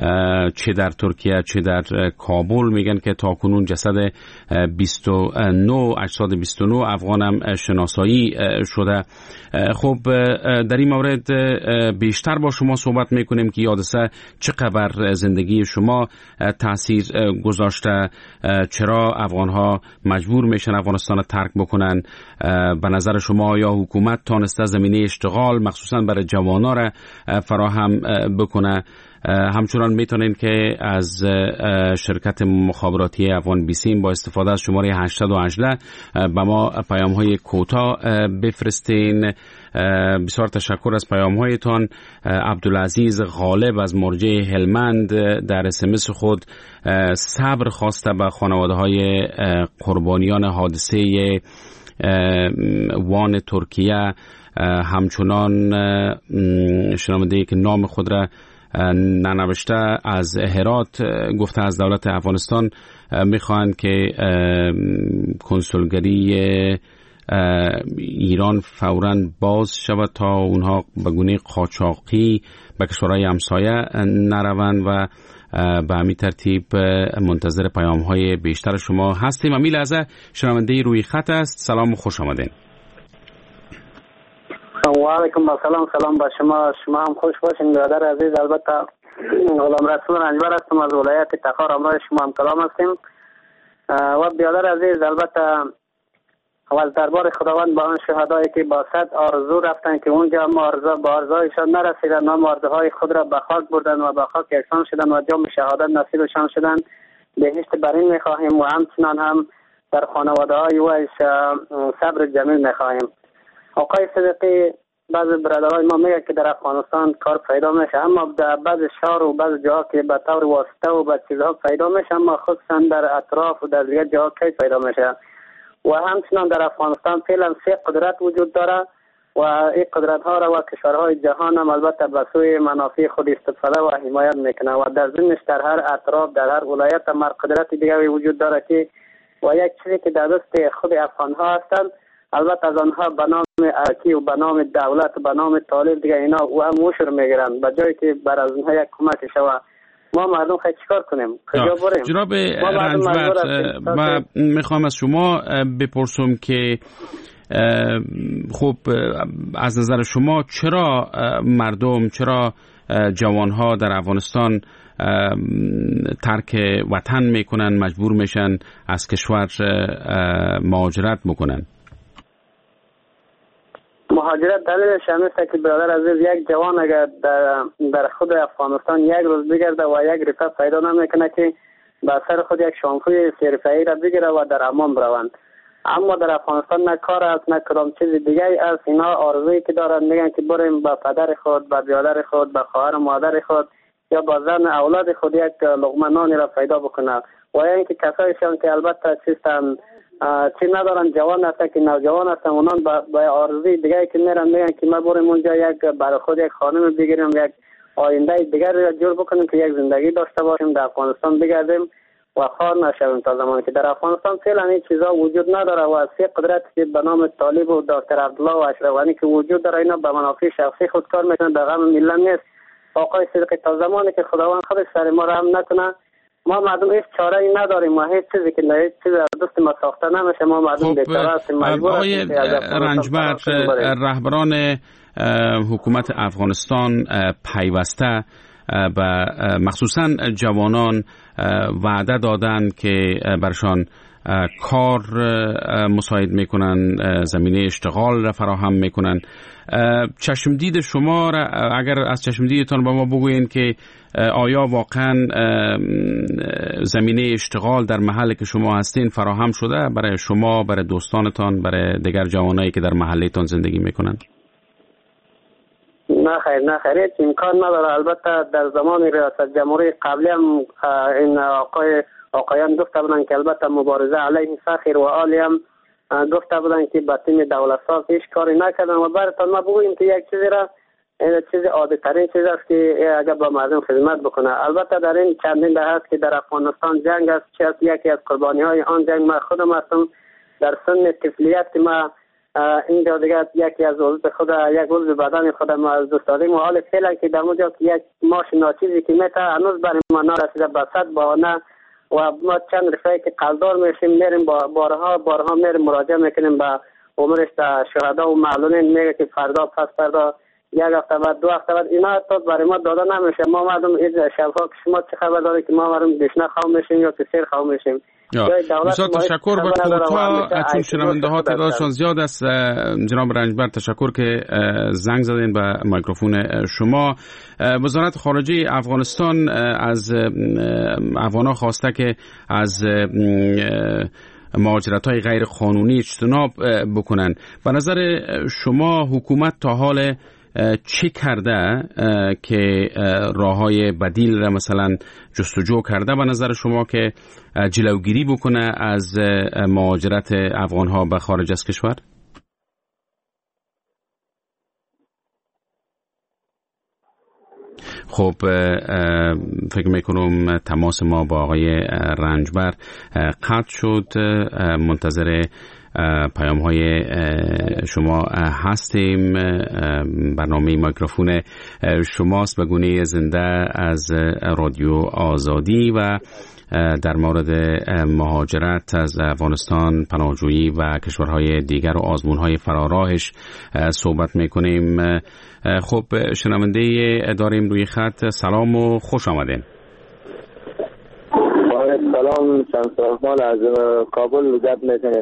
چه در ترکیه چه در کابل میگن که تاکنون جسد بیست و نه اجساد بیست و نه افغان هم شناسایی شده. خب در این مورد بیشتر با شما صحبت میکنیم که حادثه چقدر زندگی شما تاثیر گذاشته، چرا افغان ها مجبور میشن افغانستان ترک بکنن. به نظر شما یا حکومت تانسته زمینه اشتغال مخصوصا برای جوانا را فراهم بکنه؟ همچنان میتونین که از شرکت مخابراتی افغان بیسیم با استفاده از شماره هشتصد و هجده به ما پیام های کوتاه بفرستین. بسیار تشکر از پیام هایتان. عبدالعزیز غالب از مرجع هلمند در اس ام اس خود صبر خواسته به خانواده های قربانیان حادثه وان ترکیه. همچنان شنونده که نام خود را ننوشته از هرات گفته از دولت افغانستان میخواهند که کنسولگری ایران فوراً باز شود تا اونها به گونه قاچاقی به کشورهای همسایه نروند و به همین ترتیب منتظر پیام های بیشتر شما هستیم. امی لحظه شنونده روی خط است. سلام و خوش آمدین. و علیکم السلام. سلام با شما. شما هم خوش باشین برادر عزیز. البته غلام رسول رنجبر هستم از ولایت تخار. همراه شما هم کلام هستیم. و برادر عزیز البته اول دربار خداوند با آن شهدایی که با صد آرزو رفتن که اونجا آرزو با آرزویشان نرسیدن و آرزوهای خود را به خاک بردن و به خاک یکسان شدن و جام شهادت نصیبشان شدن. بهشت برین میخواهیم و همچنان هم در خانواده های و صبر جمیل میخواهیم. آقای صدیقی بعض برادرای ما میگه که در افغانستان کار پیدا میشه، اما در بعض شهر و بعض جاها که به طور واسطه و به چیزها پیدا میشه، اما خصوصا در اطراف و در دیگر جاها کی پیدا میشه. و همچنان در افغانستان فعلا سه قدرت وجود داره و این قدرت ها را و کشورهای جهان هم البته به سوی منافع خود استفاده و حمایت میکنه و در ضمنش در هر اطراف در هر ولایت هم قدرت دیگری وجود داره که و یک چیزی که در دست خود افغان ها هستند، البته از آنها به نام ارکی و به نام دولت و به نام طالب دیگه اینا و هم مشر میگیرن به جایی که بر از اونها یک کمک شود. ما مردم خیلی چیکار کنیم؟ کجا بریم؟ جناب رنجبر، ما میخوام از شما بپرسم که خب از نظر شما چرا مردم، چرا جوانها در افغانستان ترک وطن میکنن، مجبور میشن از کشور مهاجرت میکنن؟ مهاجرت دلیلش همیشه که برادر عزیز یک جوان اگر در, در خود افغانستان یک روز بگرده و یک رفاه پیدا نمیکنه که به سر خود یک شامپوی سرفه‌ای را بگیره و در حمام بروند. اما در افغانستان نه کار است نه کدام چیز دیگه است. اینا آرزویی که دارن میگن که بریم با پدر خود، با برادر خود، با خواهر و مادر خود یا با زن اولاد خود یک لقمه نانی را پیدا بکنه. و اینکه کسایشان که البته چیستن چی ندارن، جوان هستن که نوجوان هستن، اونان با آرزوی دیگه که میرن میگن که ما بریم اونجا یک برای خود یک خانم بگیریم، یک آینده دیگر را جور بکنیم که یک زندگی داشته باشیم، در افغانستان بگردیم و خار نشویم. تا زمانی که در افغانستان فعلا این چیزا وجود نداره و سه قدرت که به نام طالب و دکتر عبدالله و اشرف غنی که وجود داره، اینا به منافع شخصی خود کار میکنن، در غم ملت نیست. آقای صدیقی تا زمانی که خداوند خودش سر ما رحم نکنه، ما مردم هیچ چاره ای نداریم و هیچ چیزی که هیچ چیزی از دست ما ساخته نمیشه. ما مردم بیچاره هستیم، مجبور هستیم. رنجبر، رهبران حکومت افغانستان پیوسته و مخصوصا جوانان وعده دادن که برشان کار مساعد میکنن، زمینه اشتغال را فراهم میکنن. چشمدید شما را اگر از چشمدیدتان با ما بگوین که آیا واقعا زمینه اشتغال در محل که شما هستین فراهم شده برای شما، برای دوستانتان، برای دیگر جوانایی که در محلتان زندگی میکنن؟ نه خیر، نه خیر، هیچ امکان نداره. البته در زمان ریاست جمهوری قبلی هم این آقای آقایان گفته بودن که البته مبارزه علیه فخر و آلی هم گفته بودن که به تیم دولت ساز هیچ کاری نکردن و براتون ما بگوییم که یک چیزی را این چیز عادی ترین چیز است که اگر با مردم خدمت بکنه. البته در این چندین دهه است که در افغانستان جنگ است، چه است یکی از قربانی های آن جنگ ما خودم هستم. در سن طفولیت ما اینجا دیگه یکی از عضو خود یک عضو بدن خودم از دوست داریم و حال فعلا که در اونجا یک ماش ناچیزی که میته هنوز برای ما نرسیده به صد بهانه و ما چند رفعی که قلدار میشیم میریم با بارها بارها میریم مراجعه میکنیم به عمرش در شهدا و معلولین، میگه که فردا پس فردا یک هفته بعد دو هفته بعد اینا تا برای ما داده نمیشه. ما مردم این شبها که شما چه خبر داره که ما مردم دشنه خواه میشیم یا که سیر خواه میشیم. بسیار تشکر. به کوتاه چون شنونده ها تعدادشان زیاد است، جناب رنجبر تشکر که زنگ زدین به میکروفون شما. وزارت خارجه افغانستان از افغان‌ها خواسته که از مهاجرت‌های غیر قانونی اجتناب بکنن. به نظر شما حکومت تا حال چی کرده که راه‌های بدیل را مثلا جستجو کرده به نظر شما که جلوگیری بکنه از مهاجرت افغان‌ها به خارج از کشور؟ خب فکر میکنم تماس ما با آقای رنجبر قطع شد. منتظر پیام های شما هستیم. برنامه میکروفون شماست به گونه زنده از رادیو آزادی و در مورد مهاجرت از افغانستان، پناهجویی و کشورهای دیگر و آزمونهای فراراهش صحبت میکنیم. خب شنونده داریم روی خط. سلام و خوش آمدین. سلام، شمس از کابل گپ میکنیم.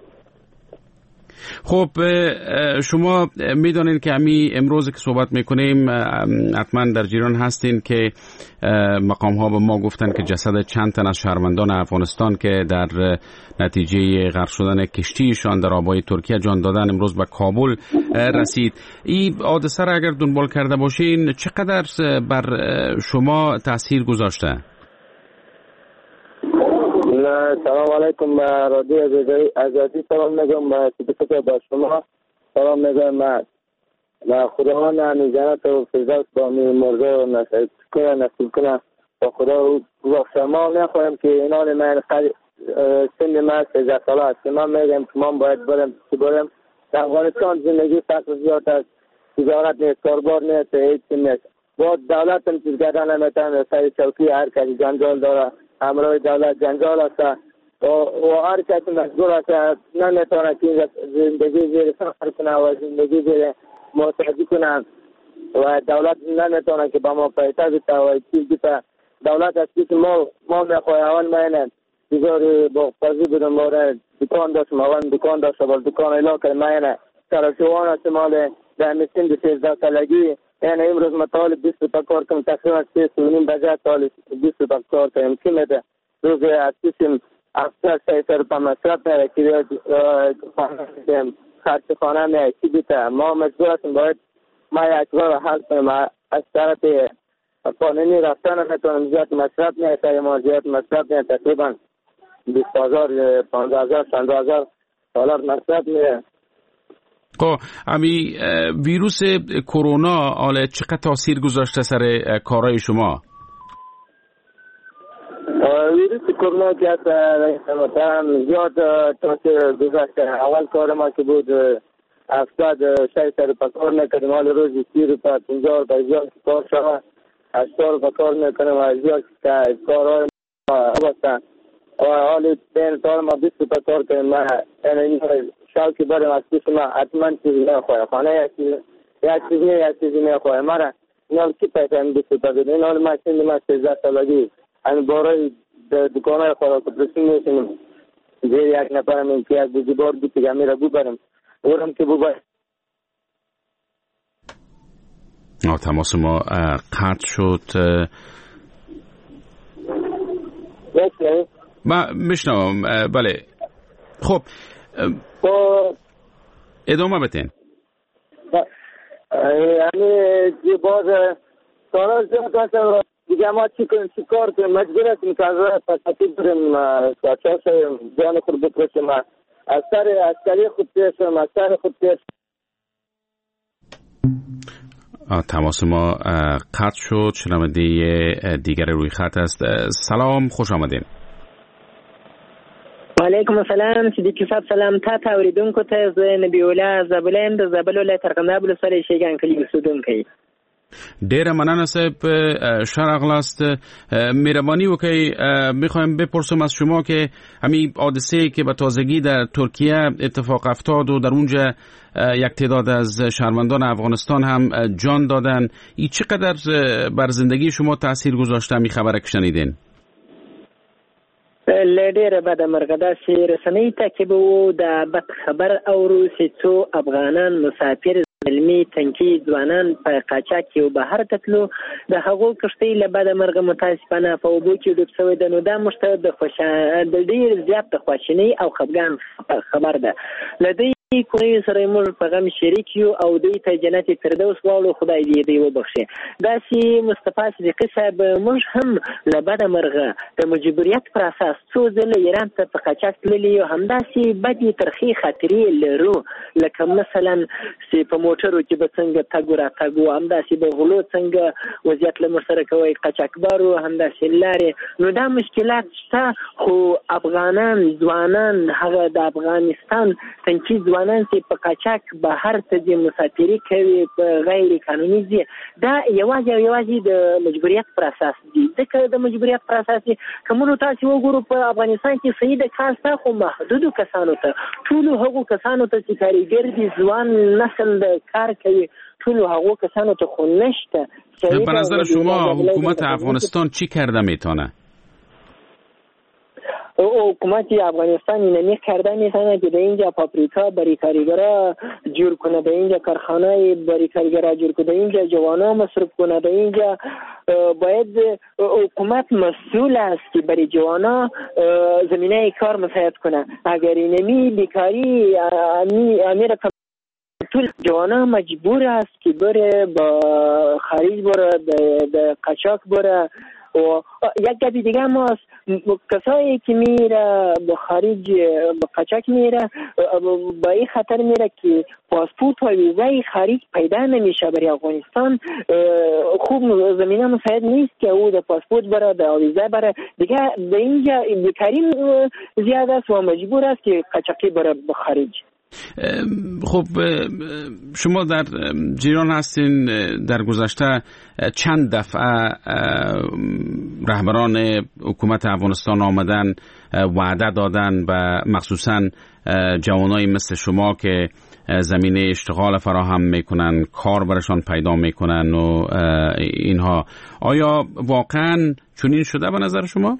خب شما میدونین که امی امروز که صحبت میکنیم حتما در جریان هستین که مقام ها به ما گفتن که جسد چند تن از شهروندان افغانستان که در نتیجه غرق شدن کشتیشان در آبهای ترکیه جان دادن امروز به کابل رسید. این حادثه را اگر دنبال کرده باشین چقدر بر شما تاثیر گذاشته؟ سلام علیکم رادیو آزادی، سلام میگم با با شما، سلام میگم ما خداوند همی جنت و فردوس با می مرده و نصیب کنه نصیب کنه با خدا و ما میخوایم که اینان من سن ما سیزده ساله است. من میگم که من باید برم که برم در افغانستان زندگی فقر زیاد است، تجارت نیست، کاربار نیست، هیچ نیست. با دولت هم چیز کردن نمیتونه، سر چوکی هر کسی جنجال داره، همراه دولت جنجال است و هر کسی مجبور است نمیتونه که زندگی زیر سفر کنه و زندگی زیر محتاجی کنه و دولت نمیتونه که با ما پیسه بده و چیز بده. دولت است که ما ما میخواهیم اول مینه دیگر با قضی بدون مورد دکان داشتم، اول دکان داشتم و دکان ایلا که مینه سرشوان است مال در مسین ده سیزده سالگی. یعنی امروز ما طالب بیست روپا کار کنم، تقریبا سیست و نیم بجه طالب بیست روپا کار کنم که میده روز از کسیم افسر سیست روپا مصرف میره که خرچ خانه میره که بیته. ما مجبور هستیم باید ما یک بار حل کنیم از طرف قانونی رفتن نمیتونم زیاد مصرف میره، ما زیاد مصرف میره تقریبا بیست هزار پانزده هزار چند هزار دلار مصرف میره. خب امی ویروس کرونا حالا چقدر تاثیر گذاشته سر کارهای شما؟ ویروس کرونا که از زیاد تاثیر گذاشته. اول کار ما که بود هفتاد شش روپا کار میکنیم، حال روزی سی روپا پنجاه روپا زیاد کار شود، هشتاد روپا کار میکنیم و زیاد کارهای ما بستن و حالی بین سال ما بیست روپا کار کنیم. یعنی شاو که بریم از پیش ما حتما چیزی نخواهی خانه یک چیزی یک چیزی نخواهی مرا اینال کی پیسه هم بیست روپا بدیم. اینال ما سند ما سیزده سالگی همین بارای دکانهای خوراک پرسین میشنیم زیر یک نفرم این که یک بودی بار بیتی که همی را بو برم اورم که بو برم. تماس ما قطع شد. ما میشنوم. بله خب ادامه بتین. یعنی باز سالا زیاد هستم دیگه ما چی کنیم چی کار کنیم مجبور هستیم که از راه پساتی بریم چاچاش جان خود بکرسیم از سر عسکری خود پیشم از سر خود پیشم. تماس ما قطع شد. شنونده دیگر روی خط است. سلام، خوش آمدین. وعلیکم السلام. صدیقی صاحب سلام تا ته اوریدونکو ته. زه نبی الله زابلیم د زابل ولایت ارغنداب ولسوالۍ شیګان کلي اوسیدونکی. ډیره مننه صاحب، شهر اغلاست. مهربانی وکړئ میخوایم بپرسم از شما که همین حادثه که به تازگی در ترکیه اتفاق افتاد و در اونجا یک تعداد از شهروندان افغانستان هم جان دادن، این چقدر بر زندگی شما تاثیر گذاشته؟ می خبره که شنیدین؟ لډیره بده مرغه داسې رسنۍ تعقیب وو د بد خبر اورو چې څو افغانان مسافر علمي تنکي ځوانان په قاچاق کې بهر تتلو د هغو کښتۍ له بده مرغه متاسفانه په اوبو کې ډوب شوی ده. نو دا موږ ته د خوشا د ډېر زیات د خواشینۍ او خفګان خبر ده. له دې کورنۍ سره موږ په غم شریک یو او دوی ته جنت فردوس غواړو، خدای دې دوی وبخښي. داسې مصطفی صدیقي صاحب موږ هم له بده مرغه د مجبوریت پر اساس څو ځله ایران ته په قاچاق تللي یو، همداسې بدې ترخې خاطرې لرو، لکه مثلا چې په موټرو کې به څنګه تګ و راتګ و، همداسې د غلو څنګه وضعیت له موږ سره کوي قاچاقبارو، همداسې لارې. نو دا مشکلات شته، خو افغانان ځوانان هغه د افغانستان تنکي ځوانان چې په قاچاق بهر ته د مسافري کوي په غیر قانوني دي، دا یوازې او یوازې د مجبوریت پر اساس دي. ځکه د مجبوریت پر اساس دي که موږ تاسو وګورو په افغانستان کې صحیح د کار شته، خو محدودو کسانو ته، ټولو هغو کسانو ته چې کارګر دي، ځوان نسل د کار کوي، ټولو هغو کسانو ته خو نشته. به نظر شما حکومت افغانستان چی کرده میتونه؟ حکومت افغانستان اینمی کرده میتونه که به اینجا پاپریکا برای کارگرها جور کنه، به اینجا کارخانه برای کارگرها جور کنه، اینجا جوانا مصرف کنه، به اینجا باید حکومت مسئول است که برای جوانا زمینه کار مساعد کنه. اگر اینمی بیکاری امیر طول جوانا مجبور است که بره با خارج بره، به قاچاق بره. و یک گپی دیگه هم هست، کسایی که میره به خارج به قاچاق میره با این خطر میره که پاسپورت و ویزای خارج پیدا نمیشه برای افغانستان. خوب زمینه مساعد نیست که او د پاسپورت بره، د ویزا بره، دیگه به اینجا بیکاری زیاد است و مجبور است که قاچاقی بره به خارج. خب شما در جریان هستین، در گذشته چند دفعه رهبران حکومت افغانستان آمدن وعده دادن و مخصوصا جوانای مثل شما که زمینه اشتغال فراهم میکنن، کار برشان پیدا میکنن و اینها. آیا واقعا چنین شده به نظر شما؟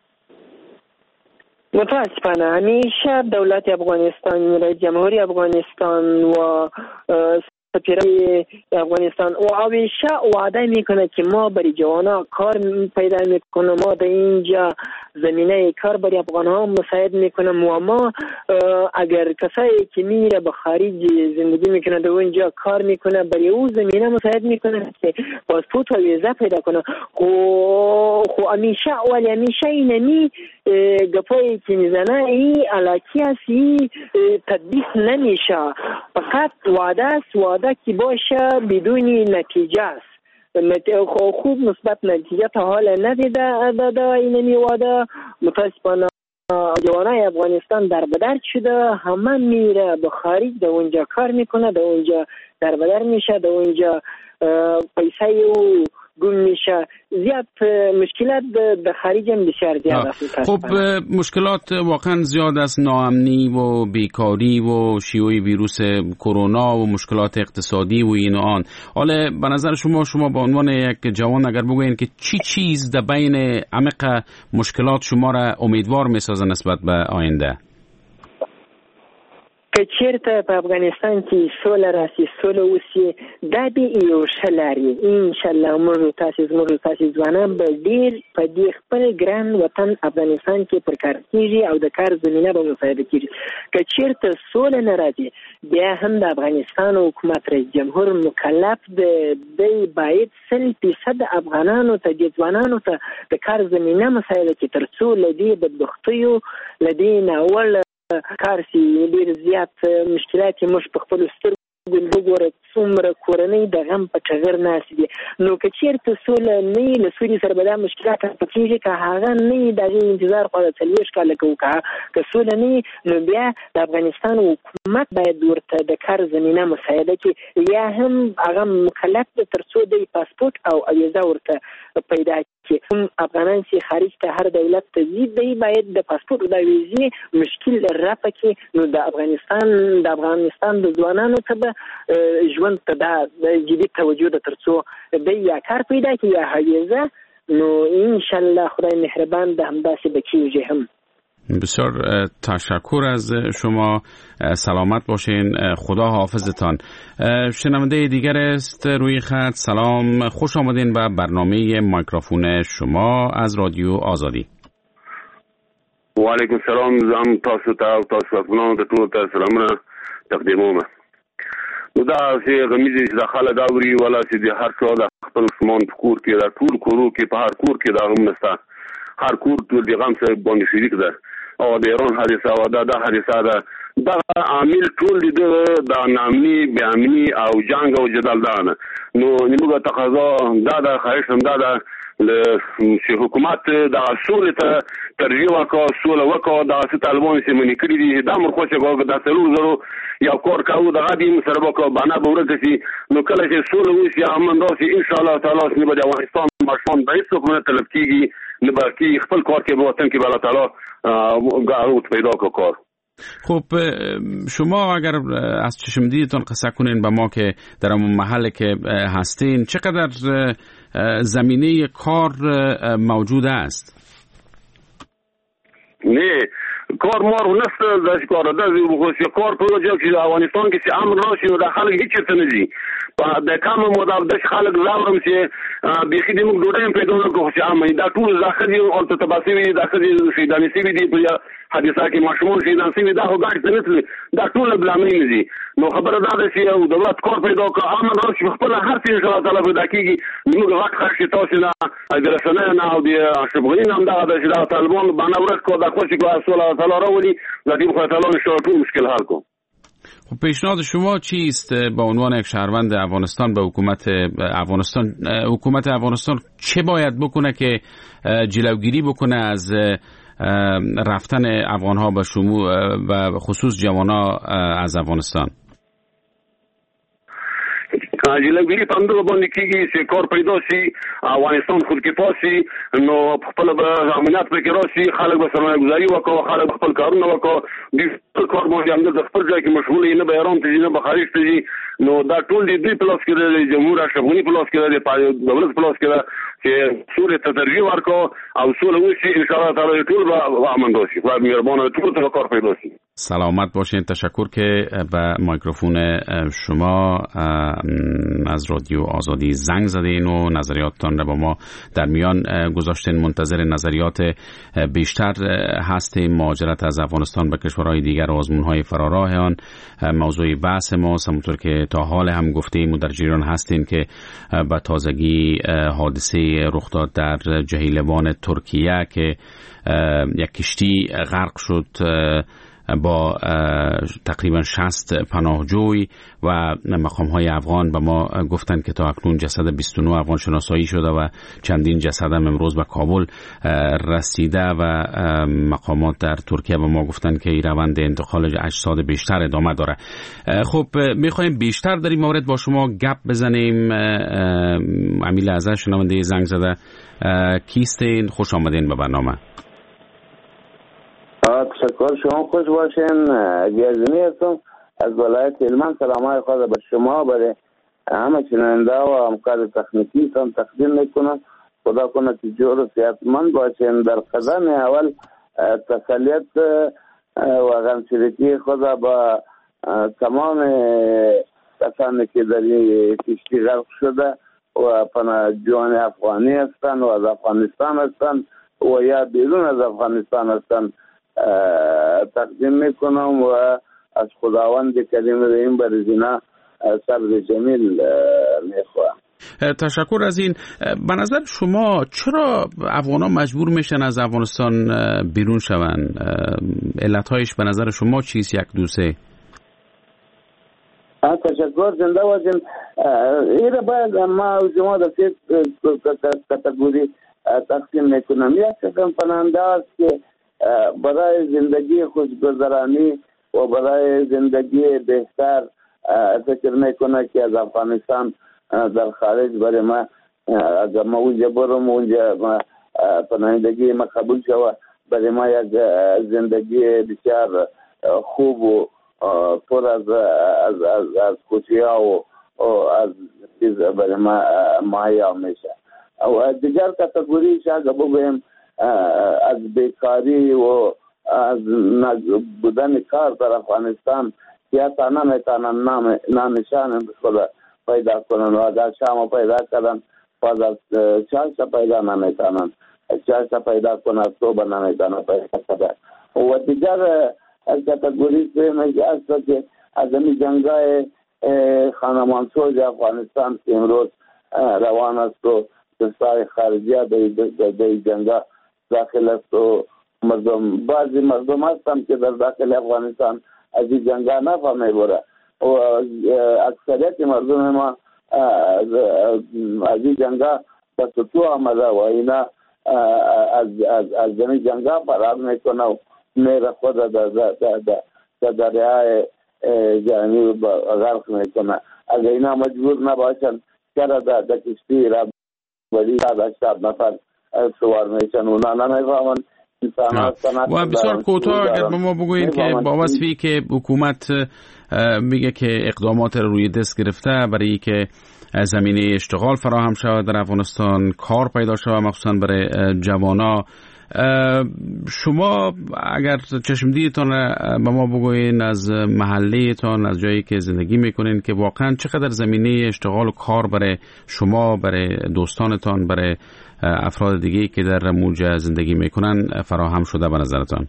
متاسفانه همیشه دولت افغانستان، رئیس جمهوری افغانستان و سفیرای افغانستان و همیشه وعده میکنه که ما برای جوانا کار پیدا میکنه، ما در اینجا زمینه کار برای افغان ها مساعد میکنه و ما اگر کسایی که میره به خارج زندگی میکنه در اونجا کار میکنه برای او زمینه مساعد میکنه که پاسپورت و ویزا پیدا کنه. خو خو همیشه ولی همیشه اینمی گپایی که میزنه این علاقی است، این تطبیق نمیشه، فقط وعده است، وعده که باشه بدون نتیجه است. خوب مثبت نتیجه تا حال ندیده داده اینمی وعده. متاسفانه جوانای افغانستان در بدر شده، همه میره به خارج، در اونجا کار میکنه، در اونجا در بدر میشه، در اونجا پیسه او گم میشه. زیاد مشکلات در خارج هم بسیار زیاد است. خب مشکلات واقعا زیاد است، ناامنی و بیکاری و شیوع ویروس کرونا و مشکلات اقتصادی و این و آن. حالا به نظر شما شما به عنوان یک جوان اگر بگوین که چی چیز در بین عمق مشکلات شما را امیدوار میسازه نسبت به آینده؟ که چیرته په افغانستان کې سوله راسي، سوله وسي، دا به یو ښه لارې انشاءالله موږ تاسې زموږ تاسې ځوانان به ډېر په دې خپل ګران وطن افغانستان کې پر کار کېږي او د کار زمینه به مساعده کېږي. که چیرته سوله نه راځي بیا هم د افغانستان حکومت رئیس جمهور مکلف دی، دی باید سل فیصد افغانانو ته د ځوانانو ته د کار زمینه مساعده کړي تر څو له دې بدبختیو له دې ناوړه کار سي ډېر زیات مشکلات یې موږ په خپلو سترګو وګوره، څومره کورنۍ د غم په ټغر ناستې دي. نو که چېرته سوله نه وي له سولې سره به دا مشکلات حل کېږي، که هغه نه وي د هغې انتظار خو د څلوېښت کاله کوو، که سوله نه وي نو بیا د افغانستان حکومت باید ورته د کار زمینه مساعده کړي، یا هم هغه مکلف دی تر څو دی پاسپورټ او ویزه ورته پیدا کړي. هم افغانان چې خارج ته هر دولت ته ځي دی باید د پاسپورټ د ویزې مشکل رفع کړي. نو د افغانستان د افغانستان د ځوانانو ته به ژوند ته دا جدي توجه ده تر څو دی یا کار پیدا کړي یا ویزه. نو انشاءالله خدای مهربان ده همداسې به کېږي. هم بسیار تشکر از شما، سلامت باشین، خدا حافظتان. شنونده دیگر است روی خط. سلام، خوش آمدین به برنامه مایکروفون شما از رادیو آزادی. و علیکم السلام، زم تاسو ته او تاسو افغانانو ته ټول ته سلامونه. تقدیمومه. نو دا چې غمیزي چې د خلک اوري ولا چې د هر څو د خپل سامان په کور کې دا ټول کورو کې په هر کور کې دا هم نشته، هر کور ټول د غم سره باندې شریک ده او د ایران حادثه او دا د حادثه ده دا عامل ټول د نامني بیامني او جنگ او جدل ده. نو موږ تقاضا دا د خواهش هم دا ده چې حکومت د اصول ته ترجیح ورکړي، سوله وکړي. دا څه طالبان چې منې کړي دي دا مرخصه کوي دا څلور زرو یا کور کاوه د غادي سره وکړي باندې به ورته شي. نو کله چې سوله وشي امن راشي ان شاء الله تعالی چې به د افغانستان ماشومان به هیڅ کومه طلب کیږي نه به کی خپل کار کې به وطن کې به الله تعالی غاوت پیدا کړي. خب شما اگر از چشمدیدتان قصه کنین به ما که در اون محل که هستین چقدر زمینه کار موجود است؟ نه کار مار ونست داش کار ده بخوش کار تو جا که افغانستان که امن راشي و د خلک هیڅ څه نه دي په د کم مدار د خلک زاورم چې بيخي د موږ ډوډۍ پیدا نه کوو چې امن دا ټول ځخه دي او ته تباسي دا خدي شیدانې سي دي په حادثه کې ماشومان شیدان سي دا هو ګاډ ته دا ټول بلامین دي. نو خبره دا ده چې یو دولت کار پیدا کوي امن راشي خپل هر څه ان شاء الله تعالی پیدا کیږي. موږ وخت خرڅ تاسو نه ادرسنه نه او د اشبغین هم دا د چې طالبان باندې ورکو دا کوشش کوي سوال تعالی راولي لکه خدای تعالی ان شاء الله مشکل حل کو. خب پیشنهاد شما چیست به عنوان یک شهروند افغانستان به حکومت افغانستان؟ حکومت افغانستان چه باید بکنه که جلوگیری بکنه از رفتن افغانها به شمول و خصوص جوانها از افغانستان؟ جلوگیری په همدغه باندې کېږي چې کار پیدا شي، افغانستان خودکفا شي، نو خپل به امنیت پکې راشي، خلک به سرمایه ګزاري وکړي، خلک خپل کارونه وکړي، د خپل کار باندې همدغه خپل ځای کې مشغول نه به ایران ته ځي نه به خارج ته ځي. نو دا ټول د دوی په لاس کې دی، جمهور اشرفغاني په لاس کې دی، د دولت په لاس کې دی چې سولې ته ترجیح ورکړي او سوله وشي ان شاء الله تعالی ټول به امن راشي. خدای مهربانه ټول ته کار پیدا شي. سلامت باشین. تشکر که به میکروفون شما از رادیو آزادی زنگ زدین و نظریاتتان را با ما در میان گذاشتین. منتظر نظریات بیشتر هستیم. مهاجرت از افغانستان به کشورهای دیگر و آزمون‌های فراراه آن موضوع بحث ماست. همونطور که تا حال هم گفتیم و در جریان هستیم که به تازگی حادثه رخ داد در جهیلوان ترکیه که یک کشتی غرق شد با تقریبا شصت پناهجوی و مقام‌های افغان به ما گفتند که تا اکنون جسد بیست و نه افغان شناسایی شده و چندین جسد هم امروز به کابل رسیده و مقامات در ترکیه به ما گفتند که این روند انتقال اجساد بیشتر ادامه داره. خب می‌خوایم بیشتر در این مورد با شما گپ بزنیم. امیل عزیز شنونده زنگ زده کیستین؟ خوش آمدین به برنامه. تشکر، شما خوش باشین. گیازمی هستم از ولایت هلمند. سلامای خود به شما برای همه شنونده و همکار تکنیکی تان تقدیم میکنم. خدا کنه که جور و صحتمند باشین. در قدم اول تسلیت و غمشریکی خود با تمام کسانی که در کشتی غرق شده و پناهجویان افغانی هستند و از افغانستان هستند و یا بیرون از افغانستان هستند تقدیم میکنم و از خداوند کریم رحیم بر زینا صبر جمیل میخواهم. تشکر از این. به نظر شما چرا افغان ها مجبور میشن از افغانستان بیرون شون؟ علتهایش به نظر شما چیست؟ یک دو سه. تشکر، زنده باشین. این باید ما شما در سه کاتگوری تقسیم میکنم. یک قسم پناهنده است که برای زندگی خوشگذرانی و برای زندگی بهتر فکر میکنه که از افغانستان در خارج برای ما اگر ما اونجا برم اونجا پناهندگی ما قبول شود برای ما یک زندگی بسیار خوب و پر از از از از خوشی‌ها و از چیز برای ما مهیا میشه. و دیگر کاتگوری شاید بگویم از بیکاری و از بودن کار در افغانستان یا تا نمیتونن نام نامشان خود پیدا کنن و اگر شام پیدا کردن فاز چاشا پیدا نمیتونن چاشا پیدا کنن صبح نمیتونن پیدا کردن. و دیگر کاتگوری سه میگه است که از این جنگای خانمانسوز افغانستان که امروز روان است و دستای خارجیه در جنگا داخل است و مردم بعضی مردم هستند که در داخل افغانستان از این جنگا نفهمی بوده و اکثریت مردم ما از این جنگا بس تو آمده و اینا از از از این جنگا فرار میکنه و میره خود در دریای جهانی غرق میکنه. اگر اینا مجبور نباشن چرا در کشتی را بری از هشتاد نفر سوار میشن اونا نمیفهمن. و بسیار کوتاه اگر به ما بگوین که با وصفی که حکومت میگه که اقدامات رو روی دست گرفته برای که زمینه اشتغال فراهم شود در افغانستان، کار پیدا شود مخصوصا برای جوانا، شما اگر چشم دیدتان به ما بگوین از محلهتان، از جایی که زندگی میکنین که واقعا چقدر زمینه اشتغال و کار برای شما، برای دوستانتان، برای افراد دیگه که در موجه زندگی میکنن فراهم شده به نظرتان؟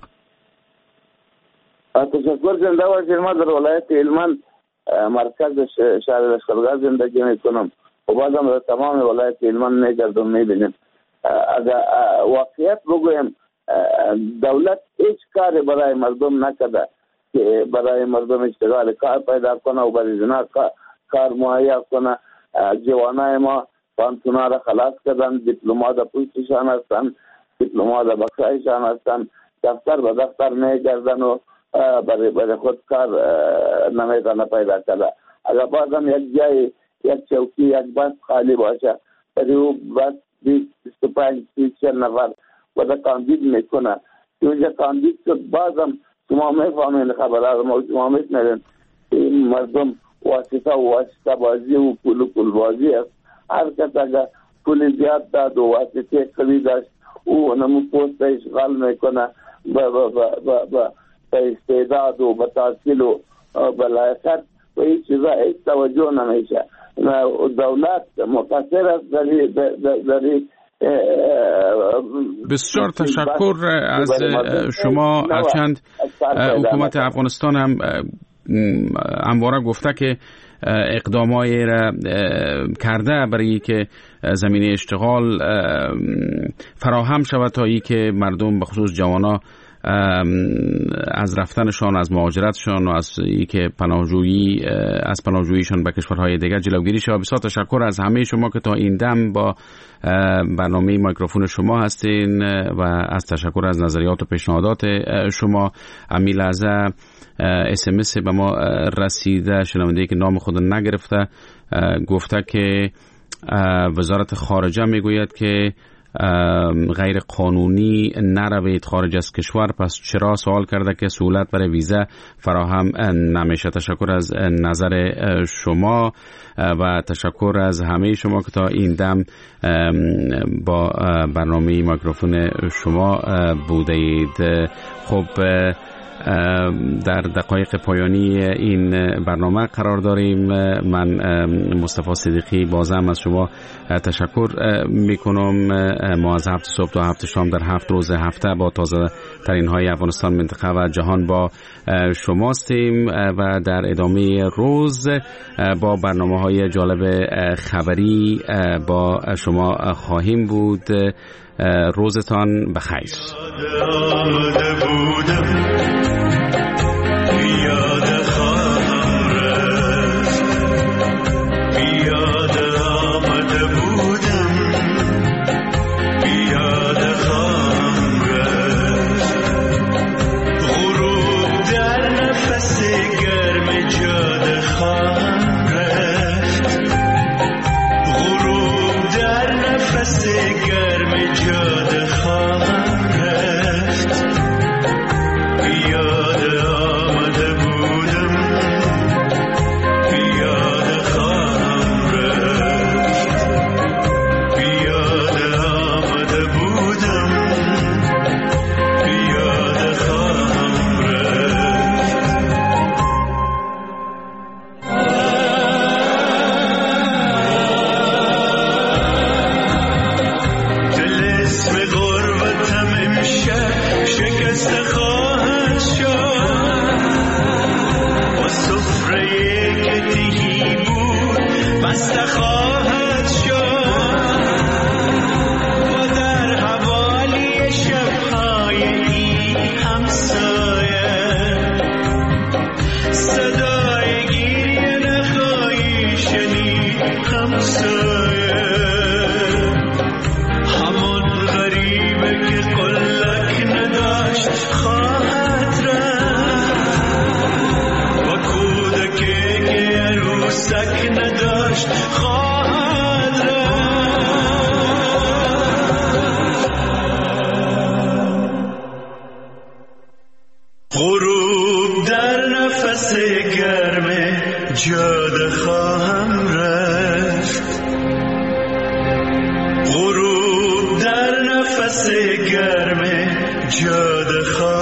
تشکر. زنده باشید. ما در ولایت هلمند مرکز شهر لشکرگاه زندگی میکنم و بعدم در تمام ولایت هلمند میگردم میبینیم. اگر واقعیت بگویم دولت هیچ کاری برای مردم نکرده که برای مردم اشتغال کار پیدا کنه و برای زنا کار مهیا کنه. جوانای ما پانتونا را خلاص کردن، دیپلمات پشتشان هستن، دیپلمات بخشایشان هستن، دفتر به دفتر میگردن و برای برای خود کار نمیتونه پیدا کرده. اگر بازم یک جای یک چوکی یک بس خالی باشه برای او بس بیست و پنج سی چل نفر و کاندید میکنه که اونجا کاندید شد بازم شما میفهمین خبرها ما شما میشنرین این مردم واسطه و واسطه بازی و پول و پول بازی است. هر کس اگر پول زیاد داد و واسطه قوی داشت او نمو پوست اشغال میکنه با استعداد و با تحصیل و بلایقت و این چیزا هیچ توجه نمیشه. دولت مقصر است در بسیار تشکر از شما. هرچند حکومت افغانستان هم همواره گفته که اقدامایی را کرده برای که زمینه اشتغال فراهم شود تا ای که مردم به خصوص جوانا از رفتنشان، از مهاجرتشان و از ای که پناهجویی از پناهجوییشان به کشورهای دیگر جلوگیری شود. بسیار تشکر از همه شما که تا این دم با برنامه میکروفون شما هستین و از تشکر از نظریات و پیشنهادات شما. امی لحظه اس ام اس به ما رسیده، شنونده که نام خود نگرفته، گفته که وزارت خارجه میگوید که غیر قانونی نروید خارج از کشور، پس چرا؟ سوال کرده که سهولت برای ویزا فراهم نمیشه. تشکر از نظر شما و تشکر از همه شما که تا این دم با برنامه میکروفون شما بوده اید. خب در دقایق پایانی این برنامه قرار داریم. من مصطفی صدیقی بازم از شما تشکر میکنم. ما از هفت صبح تا هفت شام در هفت روز هفته با تازه ترین های افغانستان، منطقه و جهان با شماستیم و در ادامه روز با برنامه های جالب خبری با شما خواهیم بود. روزتان بخیر. غروب در نفس گرم جاده خواهم رفت، غروب در نفس گرم جاده خواهم